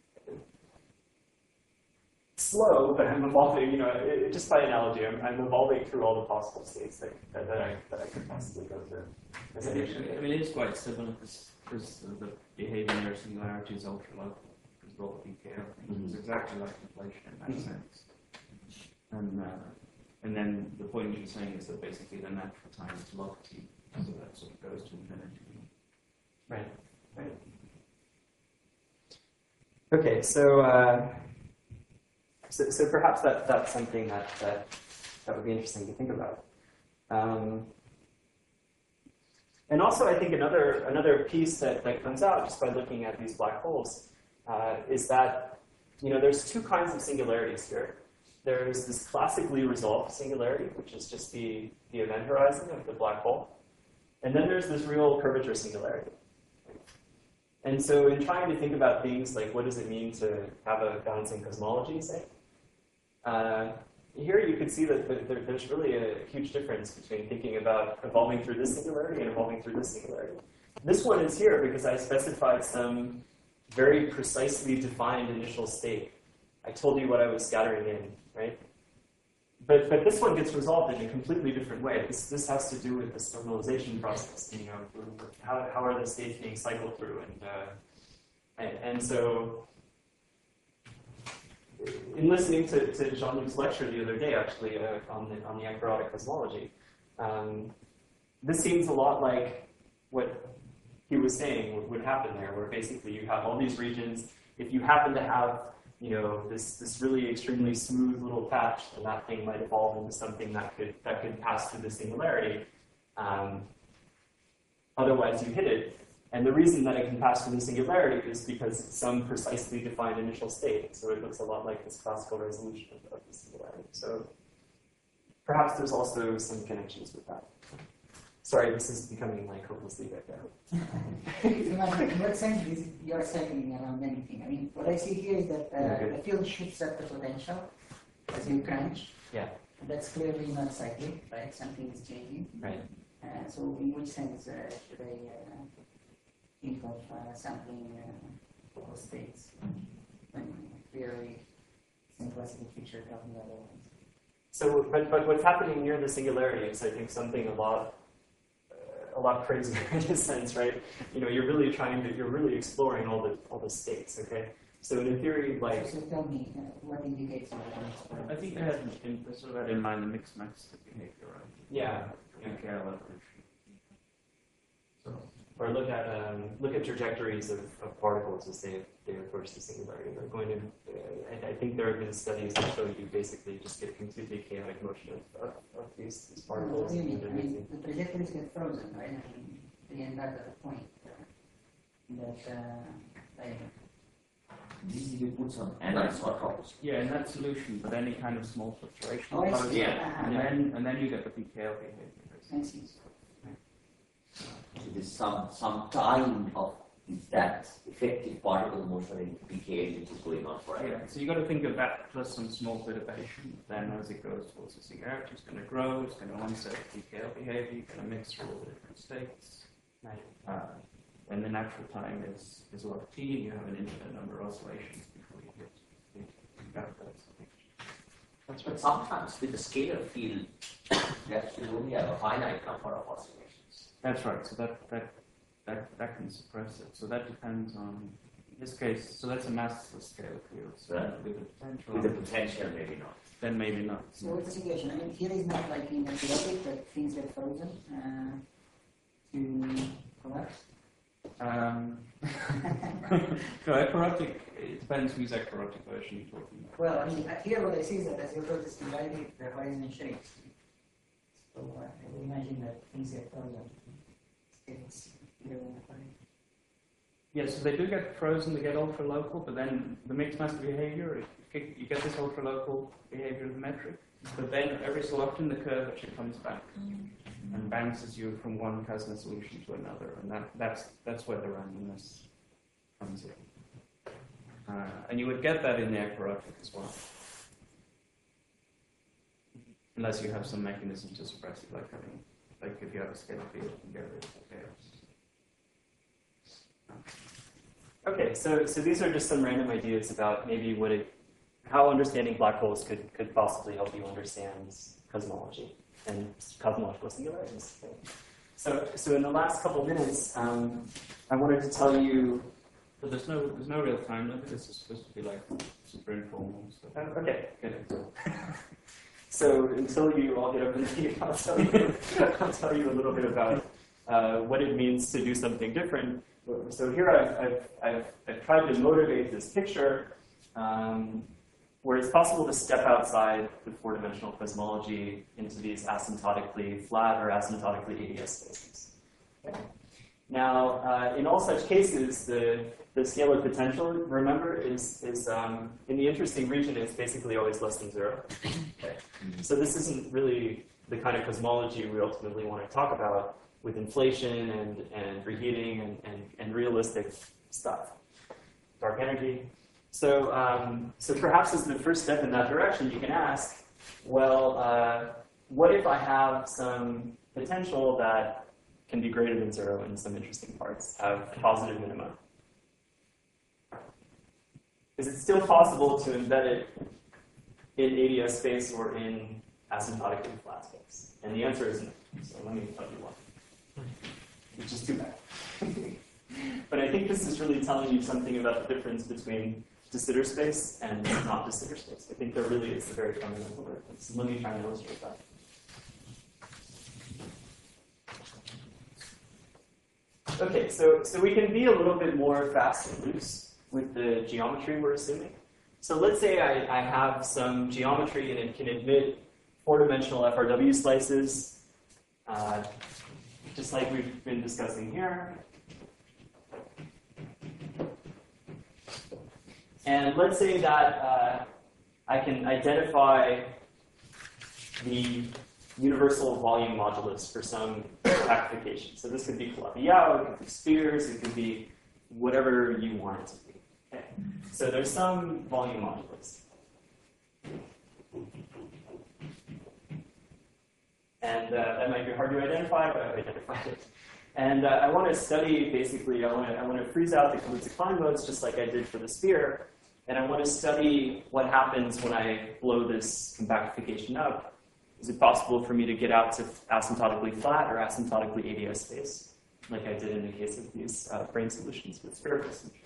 slow, but I'm evolving, you know, it, just by analogy, I'm, I'm evolving through all the possible states that, that, that, I, that I could possibly go through. As I I mean, it is quite similar because the behavior near singularity is ultra local because of all the P K L things. Mhm. It's exactly like inflation in that sense. And uh, and then the point you're saying is that basically the natural time is log t, so that sort of goes to infinity. Right, right. Okay, so, uh, so, so perhaps that, that's something that, that, that would be interesting to think about. Um, And also, I think another another piece that, that comes out just by looking at these black holes uh, is that, you know, there's two kinds of singularities here. There's this classically resolved singularity, which is just the, the event horizon of the black hole. And then there's this real curvature singularity. And so in trying to think about things like what does it mean to have a balancing cosmology, say, uh, here you can see that there, there's really a huge difference between thinking about evolving through this singularity and evolving through this singularity. This one is here because I specified some very precisely defined initial state. I told you what I was scattering in, right? But but this one gets resolved in a completely different way. This this has to do with this normalization process. You know, how how are the states being cycled through, and uh, and, and so. In listening to, to Jean-Luc's lecture the other day, actually, uh, on the on the anchorotic cosmology, um, this seems a lot like what he was saying would, would happen there, where basically you have all these regions. If you happen to have, you know, this this really extremely smooth little patch, then that thing might evolve into something that could that could pass through the singularity. Um, otherwise, you hit it. And the reason that it can pass through the singularity is because it's some precisely defined initial state. So it looks a lot like this classical resolution of, of the singularity. So perhaps there's also some connections with that. Sorry, this is becoming like hopelessly back there. In what sense is you're cycling around anything? I mean, what I see here is that uh, Yeah, the field shifts at the potential as you crunch. Yeah. And that's clearly not cycling, right? Something is changing. Right. Uh, so in which sense uh, should I uh, think of uh, sampling uh, all states when clearly some classical feature talking about other ones? So, but, but what's happening near the singularity is, I think, something a lot, uh, a lot crazier in a sense, right? You know, you're really trying to, you're really exploring all the, all the states, okay? So in theory, like, So tell me uh, what indicates that? I think they had in, they sort of had in mind the mixed max behavior, right? yeah, P K L evolution. So. or look at um, look at trajectories of, of particles as they they approach the singularity. They're going to, uh, and I think there have been studies that show you basically just get completely chaotic motion of, of, of these, these Well, particles. really, and I they're mean, moving. the trajectories get frozen, right? I mean, they end up at a point uh, that, uh, like, This is you put some analyze or copies. Yeah, in that solution, but any kind of small fluctuation. oh, I occurs, see. Yeah. Ah, And then and then you get the P K L behavior. I see. It is some some time of that effective particle motion in P K L which is going on forever. Yeah, so you got to think of that plus some small perturbation. Then as it goes towards the singularity, it's going to grow, it's going to onset P K L behavior, you're going to mix through all the different states. Right. Uh, and the natural time is, is log t, and you have an infinite number of oscillations before you get to That's But right. sometimes with the scalar field, you actually only have a finite number of oscillations. That's right. So that, that that, that can suppress it. So that depends on, in this case, so that's a massless scale field. So Right. with the potential, With the potential, maybe not. then maybe not. So what's the situation? I mean, here is not like in a chaotic that things get frozen uh, to collapse. Um, no, ecorotic, it depends whose ecorotic version you're talking about. Well, I mean, uh, here what I see is that as your code is divided, the horizon shapes. So uh, I would imagine that things get frozen. It's either one of them. Yeah, so they do get frozen, they get ultra-local, but then the mixed mass behavior, it, you get this ultra-local behavior of the metric, but then every so often the curvature comes back and bounces you from one Kasner solution to another, and that, that's, that's where the randomness comes in. Uh, and you would get that in the ecorotic as well. Unless you have some mechanism to suppress it, like having, like if you have a scale field, you can get rid of the chaos. Okay, so so these are just some random ideas about maybe what it, how understanding black holes could could possibly help you understand cosmology and cosmological singularities. So so in the last couple of minutes, um, I wanted to tell you. But there's no there's no real time limit. This is supposed to be like super informal. So. Uh, okay. Get it. So until you all get up in the meeting, I'll tell you I'll tell you a little bit about uh, what it means to do something different. So here I've, I've, I've, I've tried to motivate this picture um, where it's possible to step outside the four-dimensional cosmology into these asymptotically flat or asymptotically A D S spaces. Okay. Now, uh, in all such cases, the, the scalar potential, remember, is, is um, in the interesting region, it's basically always less than zero. Okay. So this isn't really the kind of cosmology we ultimately want to talk about with inflation and, and reheating and, and, and realistic stuff, dark energy. So, um, so perhaps as the first step in that direction, you can ask, well, uh, what if I have some potential that can be greater than zero in some interesting parts, have positive minima? Is it still possible to embed it in A D S space or in asymptotically flat space? And the answer is no. So let me tell you why. Which is too bad. But I think this is really telling you something about the difference between de Sitter space and not de Sitter space. I think there really is a very fundamental difference. Let me try and illustrate that. Okay, so, so we can be a little bit more fast and loose with the geometry we're assuming. So let's say I, I have some geometry and it can admit four-dimensional F R W slices, uh, just like we've been discussing here. And let's say that uh, I can identify the universal volume modulus for some compactification. So this could be Calabi-Yau, it could be spheres, it could be whatever you want it to be. Okay. So there's some volume modulus. And uh, that might be hard to identify, but I've identified it. And uh, I want to study, basically, I want to I want to freeze out the Kaluza-Klein modes just like I did for the sphere. And I want to study what happens when I blow this compactification up. Is it possible for me to get out to asymptotically flat or asymptotically A D S space, like I did in the case of these uh, brane solutions with spherical symmetry?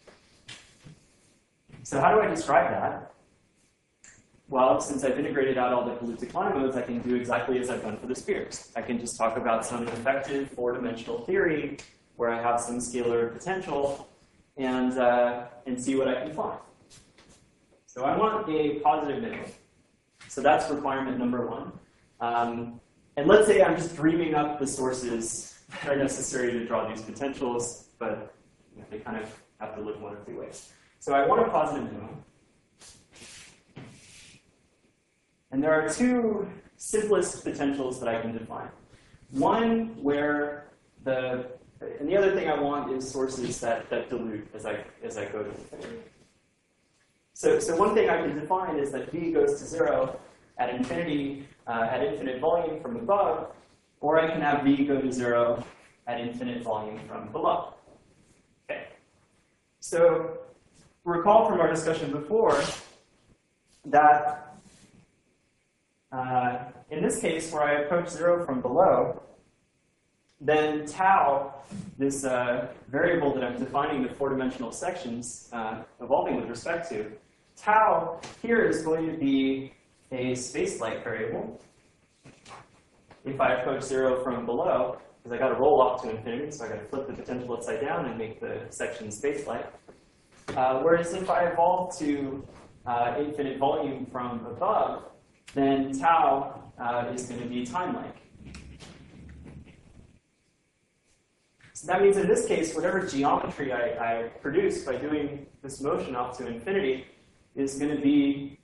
So how do I describe that? Well, since I've integrated out all the Kaluza-Klein modes, I can do exactly as I've done for the spheres. I can just talk about some effective four-dimensional theory where I have some scalar potential and, uh, and see what I can find. So I want a positive minimum. So that's requirement number one. Um, and let's say I'm just dreaming up the sources that are necessary to draw these potentials, but you know, they kind of have to look one of two ways. So I want a positive minimum. And there are two simplest potentials that I can define. One where the, and the other thing I want is sources that, that dilute as I, as I go to infinity. So, so one thing I can define is that V goes to zero at infinity, uh, at infinite volume from above, or I can have V go to zero at infinite volume from below. Okay. So recall from our discussion before that uh, in this case, where I approach zero from below, then tau, this uh, variable that I'm defining the four-dimensional sections uh, evolving with respect to, tau here is going to be a space-like variable. If I approach zero from below, because I got to roll off to infinity, so I got to flip the potential upside down and make the section space-like. Uh, whereas if I evolve to uh, infinite volume from above, then tau uh, is going to be time-like. So that means in this case, whatever geometry I, I produce by doing this motion off to infinity is going to be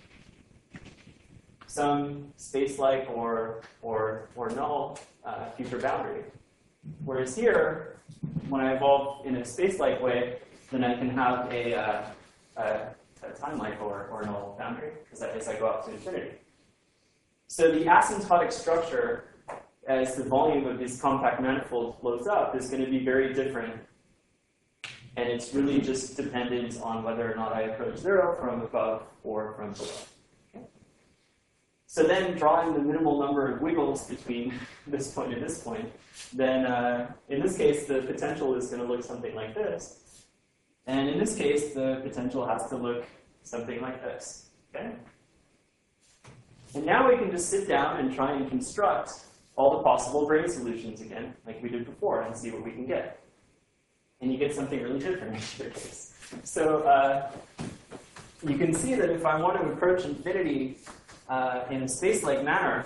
some space-like or, or, or null uh, future boundary. Whereas here, when I evolve in a space-like way, then I can have a, uh, a, a time-like or, or null boundary as I, as I go up to infinity. So the asymptotic structure, as the volume of this compact manifold blows up, is going to be very different. And it's really just dependent on whether or not I approach zero from above or from below. Okay? So then drawing the minimal number of wiggles between this point and this point, then uh, in this case, the potential is going to look something like this. And in this case, the potential has to look something like this. Okay? And now we can just sit down and try and construct all the possible brane solutions again, like we did before, and see what we can get. And you get something really different in your case. So uh, you can see that if I want to approach infinity uh, in a space-like manner,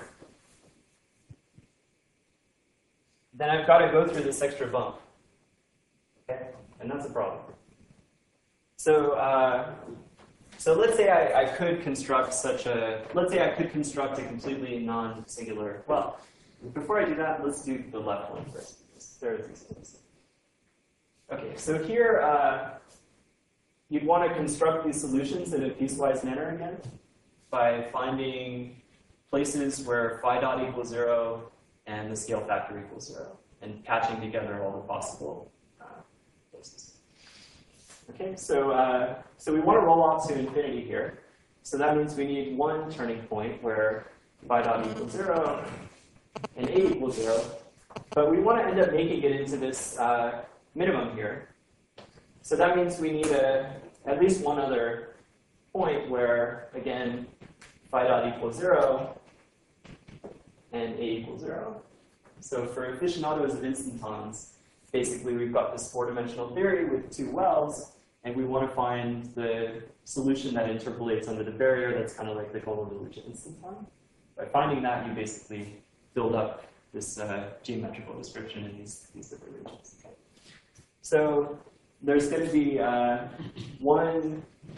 then I've got to go through this extra bump. Okay? And that's a problem. So, uh, so let's say I, I could construct such a, let's say I could construct a completely non-singular, well, before I do that, let's do the left one first. There are these things. Okay, so here, uh, you'd want to construct these solutions in a piecewise manner again by finding places where phi dot equals zero and the scale factor equals zero, and patching together all the possible uh, places. Okay, so, uh, so we want to roll off to infinity here. So that means we need one turning point where phi dot equals zero and a equals zero. But we want to end up making it into this uh, minimum here. So that means we need a, at least one other point where, again, phi dot equals zero and a equals zero. So for aficionados of instantons, basically we've got this four-dimensional theory with two wells, and we want to find the solution that interpolates under the barrier that's kind of like the Golomb-Deluccia instanton. By finding that, you basically build up this uh, geometrical description in these, these different regions. Okay. So there's going to be uh, one,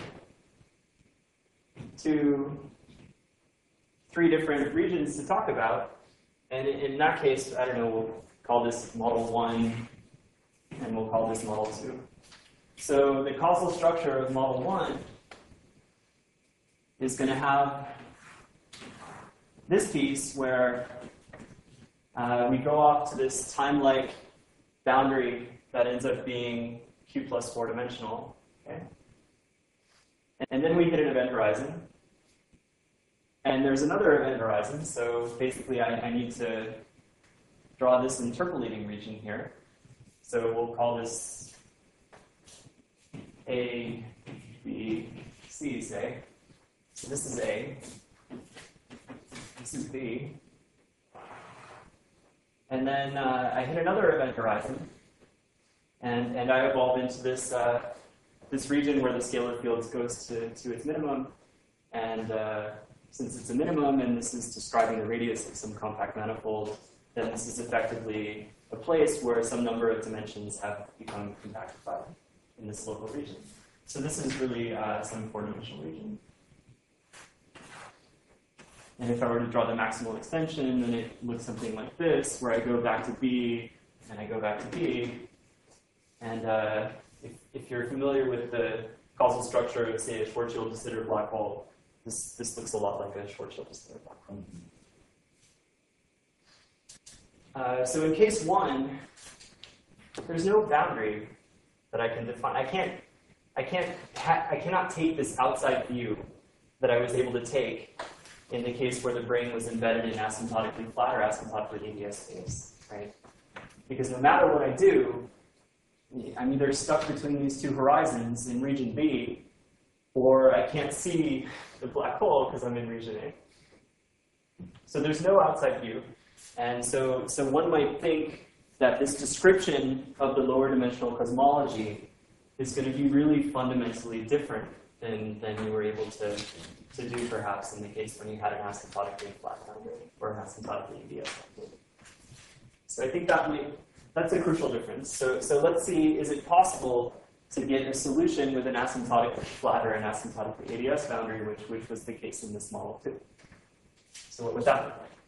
two, three different regions to talk about. And in, in that case, I don't know, we'll call this model one, and we'll call this model two. So the causal structure of model one is going to have this piece where uh, we go off to this time-like boundary that ends up being Q plus four-dimensional. Okay? And then we hit an event horizon. And there's another event horizon, so basically I, I need to draw this interpolating region here. So we'll call this A, B, C, say. So this is A. This is B. And then uh, I hit another event horizon, and, and I evolve into this, uh, this region where the scalar field goes to, to its minimum. And uh, since it's a minimum, and this is describing the radius of some compact manifold, then this is effectively a place where some number of dimensions have become compactified in this local region. So this is really uh, some four-dimensional region. And if I were to draw the maximal extension, then it looks something like this, where I go back to B, and I go back to B. And uh, if, if you're familiar with the causal structure of, say, a Schwarzschild de Sitter black hole, this, this looks a lot like a Schwarzschild de Sitter black hole. Uh, so in case one, there's no boundary that I can define. I can't, I can't, ha I cannot take this outside view that I was able to take in the case where the brane was embedded in asymptotically flat or asymptotically A D S space, right? Because no matter what I do, I'm either stuck between these two horizons in region B, or I can't see the black hole because I'm in region A. So there's no outside view. And so, so one might think that this description of the lower dimensional cosmology is going to be really fundamentally different than, than you were able to, to do perhaps in the case when you had an asymptotically flat boundary or an asymptotically E D S boundary. So I think that might, that's a crucial difference. So, so let's see, is it possible to get a solution with an asymptotically flat or an asymptotically A D S boundary, which, which was the case in this model too? So what would that look like?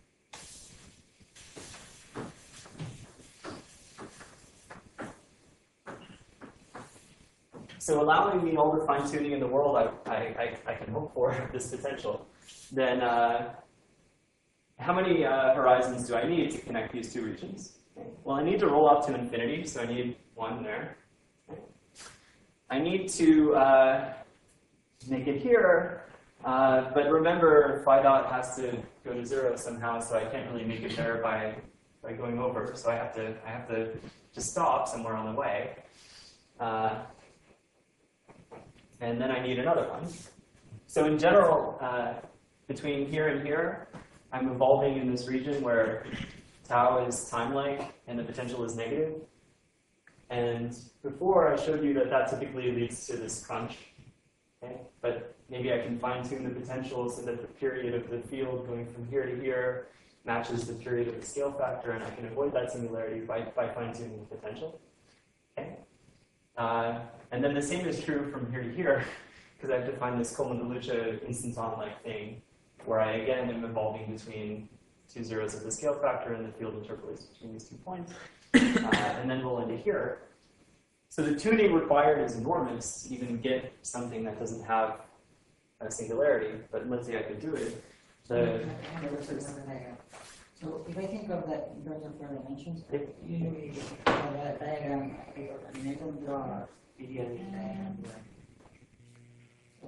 So allowing me all the fine-tuning in the world I, I, I, I can hope for this potential, then uh, how many uh, horizons do I need to connect these two regions? Okay. Well, I need to roll up to infinity, so I need one there. Okay. I need to uh, make it here, uh, but remember phi dot has to go to zero somehow, so I can't really make it there by, by going over. So I have to, I have to just stop somewhere on the way. Uh, And then I need another one. So in general, uh, between here and here, I'm evolving in this region where tau is time-like and the potential is negative. And before I showed you that that typically leads to this crunch. Okay? But maybe I can fine-tune the potential so that the period of the field going from here to here matches the period of the scale factor, and I can avoid that singularity by, by fine-tuning the potential. Okay? Uh, and then the same is true from here to here, because I have to find this Coleman-DeLucia instanton-like thing, where I again am evolving between two zeros of the scale factor and the field interpolates between these two points, uh, and then roll into here. So the tuning required is enormous to even get something that doesn't have a singularity, but let's say I could do it. The, So if I think of that in terms of four dimensions, usually uh, that diagram, I mean, I don't draw a periodic diagram. So,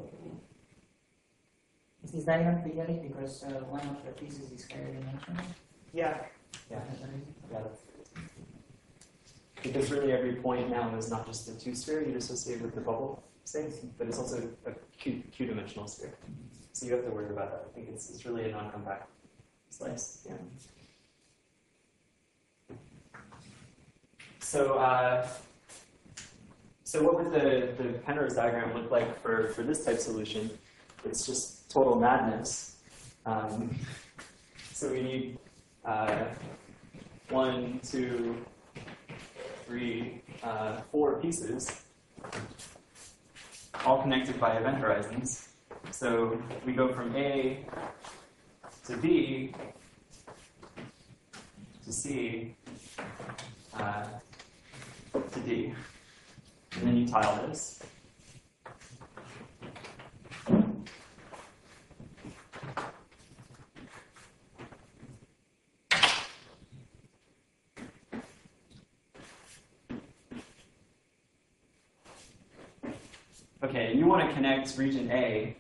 is this diagram periodic because uh, one of the pieces is higher dimensional? yeah. Yeah. yeah. Because really every point now is not just a two-sphere you'd associate with the bubble space, but it's also a Q, Q-dimensional sphere. So you have to worry about that. I think it's, it's really a non-compact slice. Yeah. So, uh, so what would the, the Penrose diagram look like for, for this type solution? It's just total madness. Um, so we need uh, one, two, three, uh, four pieces, all connected by event horizons. So we go from A to B to C uh, to D. And then you tile this. Okay, and you want to connect region A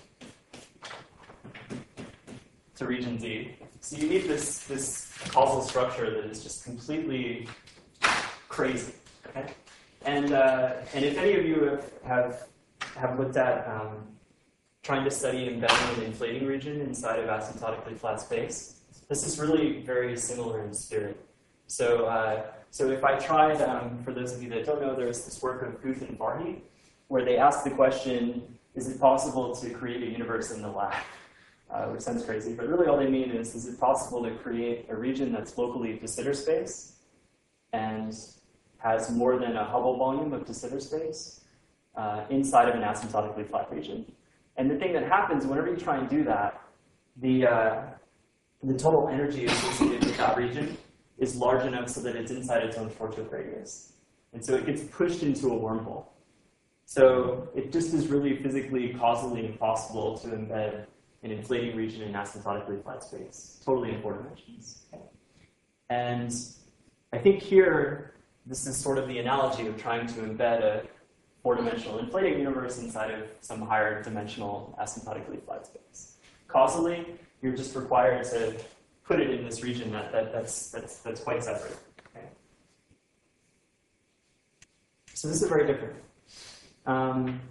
to region D. So you need this, this causal structure that is just completely crazy. Okay? And, uh, and if any of you have, have, have looked at um, trying to study embedding an inflating region inside of asymptotically flat space, this is really very similar in spirit. So, uh, so if I tried, um, for those of you that don't know, there's this work of Guth and Varhi, where they ask the question, is it possible to create a universe in the lab? Uh, which sounds crazy, but really all they mean is, is it possible to create a region that's locally de Sitter space and has more than a Hubble volume of de Sitter space uh, inside of an asymptotically flat region? And the thing that happens whenever you try and do that, the, uh, the total energy associated with that region is large enough so that it's inside its own Fortuit radius. And so it gets pushed into a wormhole. So it just is really physically, causally impossible to embed an inflating region in asymptotically flat space, totally in four dimensions. Okay. And I think here, this is sort of the analogy of trying to embed a four-dimensional inflating universe inside of some higher dimensional asymptotically flat space. Causally, you're just required to put it in this region that, that, that's, that's, that's quite separate. Okay. So this is very different. Um,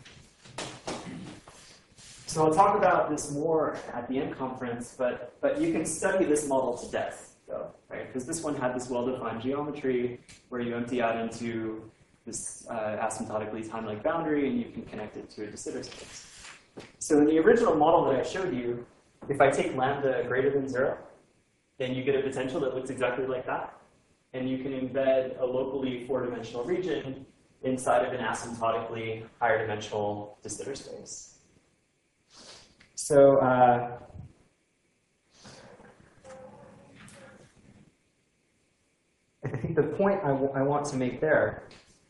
so I'll talk about this more at the end conference, but, but you can study this model to death, though, right? Because this one had this well-defined geometry where you empty out into this uh, asymptotically time-like boundary, and you can connect it to a de Sitter space. So in the original model that I showed you, if I take lambda greater than zero, then you get a potential that looks exactly like that. And you can embed a locally four-dimensional region inside of an asymptotically higher dimensional de Sitter space. So uh, I think the point I, w I want to make there.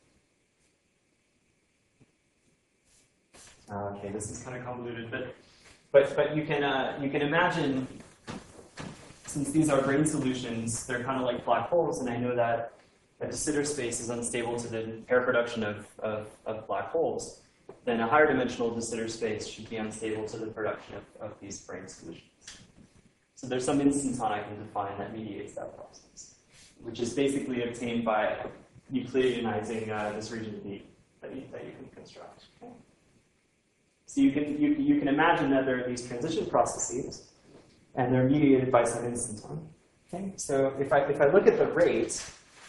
Uh, okay, this is kind of convoluted, but but but you can uh, you can imagine, since these are brane solutions, they're kind of like black holes, and I know that a de Sitter space is unstable to the pair production of, of, of black holes, then a higher dimensional de Sitter space should be unstable to the production of, of these brane solutions. So there's some instanton I can define that mediates that process, which is basically obtained by Euclideanizing uh, this region B that you, that you can construct. Okay? So you can, you, you can imagine that there are these transition processes, and they're mediated by some instanton. Okay? So if I, if I look at the rate,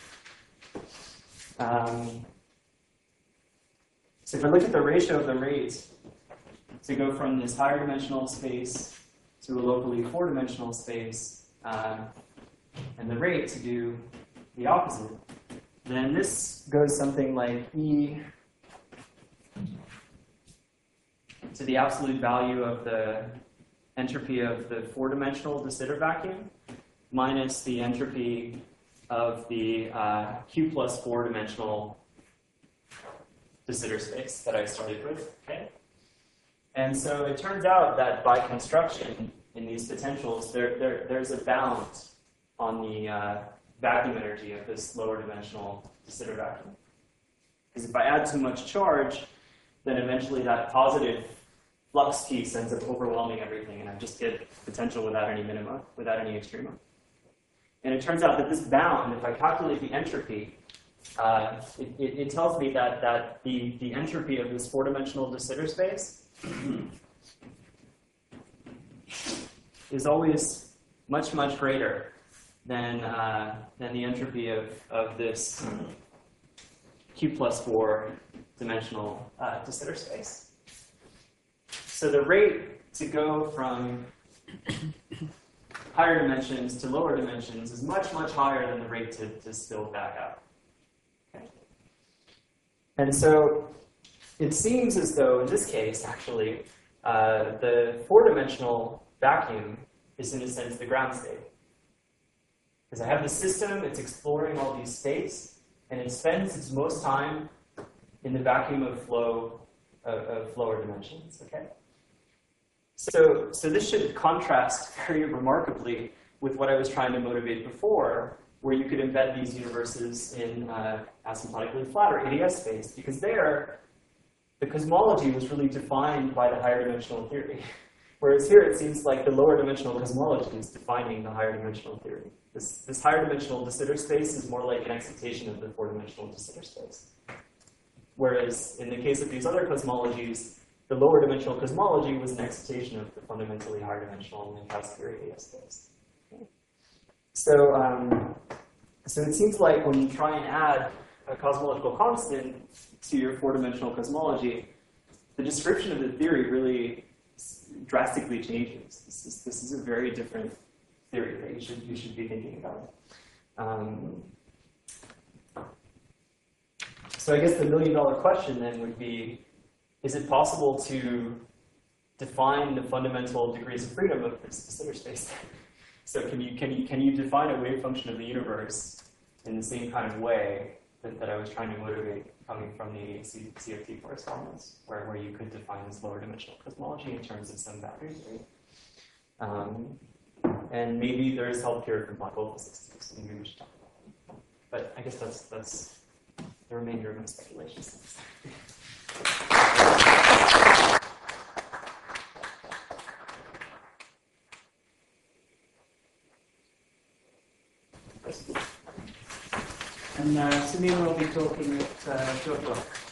um, so if I look at the ratio of the rate to go from this higher dimensional space to a locally four-dimensional space, uh, and the rate to do the opposite, then this goes something like E to the absolute value of the entropy of the four-dimensional de Sitter vacuum minus the entropy of the uh, Q plus four-dimensional de Sitter space that I started with. Okay? And so it turns out that by construction in these potentials, there, there, there's a bound on the uh, vacuum energy of this lower dimensional de Sitter vacuum. Because if I add too much charge, then eventually that positive flux piece ends up overwhelming everything, and I just get potential without any minima, without any extrema. And it turns out that this bound, if I calculate the entropy, uh, it, it, it tells me that, that the, the entropy of this four-dimensional de Sitter space is always much, much greater than, uh, than the entropy of, of this Q plus four dimensional uh, de Sitter space. So the rate to go from higher dimensions to lower dimensions is much, much higher than the rate to, to spill back out. Okay. And so it seems as though, in this case, actually, uh, the four-dimensional vacuum is, in a sense, the ground state. Because I have the system, it's exploring all these states, and it spends its most time in the vacuum of flow of, of lower dimensions. Okay. So, so this should contrast very remarkably with what I was trying to motivate before, where you could embed these universes in uh, asymptotically flat or A D S space, because there, the cosmology was really defined by the higher dimensional theory. Whereas here, it seems like the lower dimensional cosmology is defining the higher dimensional theory. This, this higher dimensional de Sitter space is more like an excitation of the four-dimensional de Sitter space. Whereas in the case of these other cosmologies, the lower dimensional cosmology was an excitation of the fundamentally higher dimensional Minkowski theory A D S space. Okay. So, um, so it seems like when you try and add a cosmological constant to your four-dimensional cosmology, the description of the theory really drastically changes. This is, this is a very different theory that you should, you should be thinking about. Um, so I guess the million-dollar question then would be, is it possible to define the fundamental degrees of freedom of this de Sitter space? So can you, can, you, can you define a wave function of the universe in the same kind of way that, that I was trying to motivate coming from the C O T correspondence, where, where you could define this lower dimensional cosmology in terms of some boundary theory? Um, and maybe there is help here from black hole physics, so maybe we should talk about that. But I guess that's, that's the remainder of my speculations. And And uh, Samina will be talking at uh, two o'clock.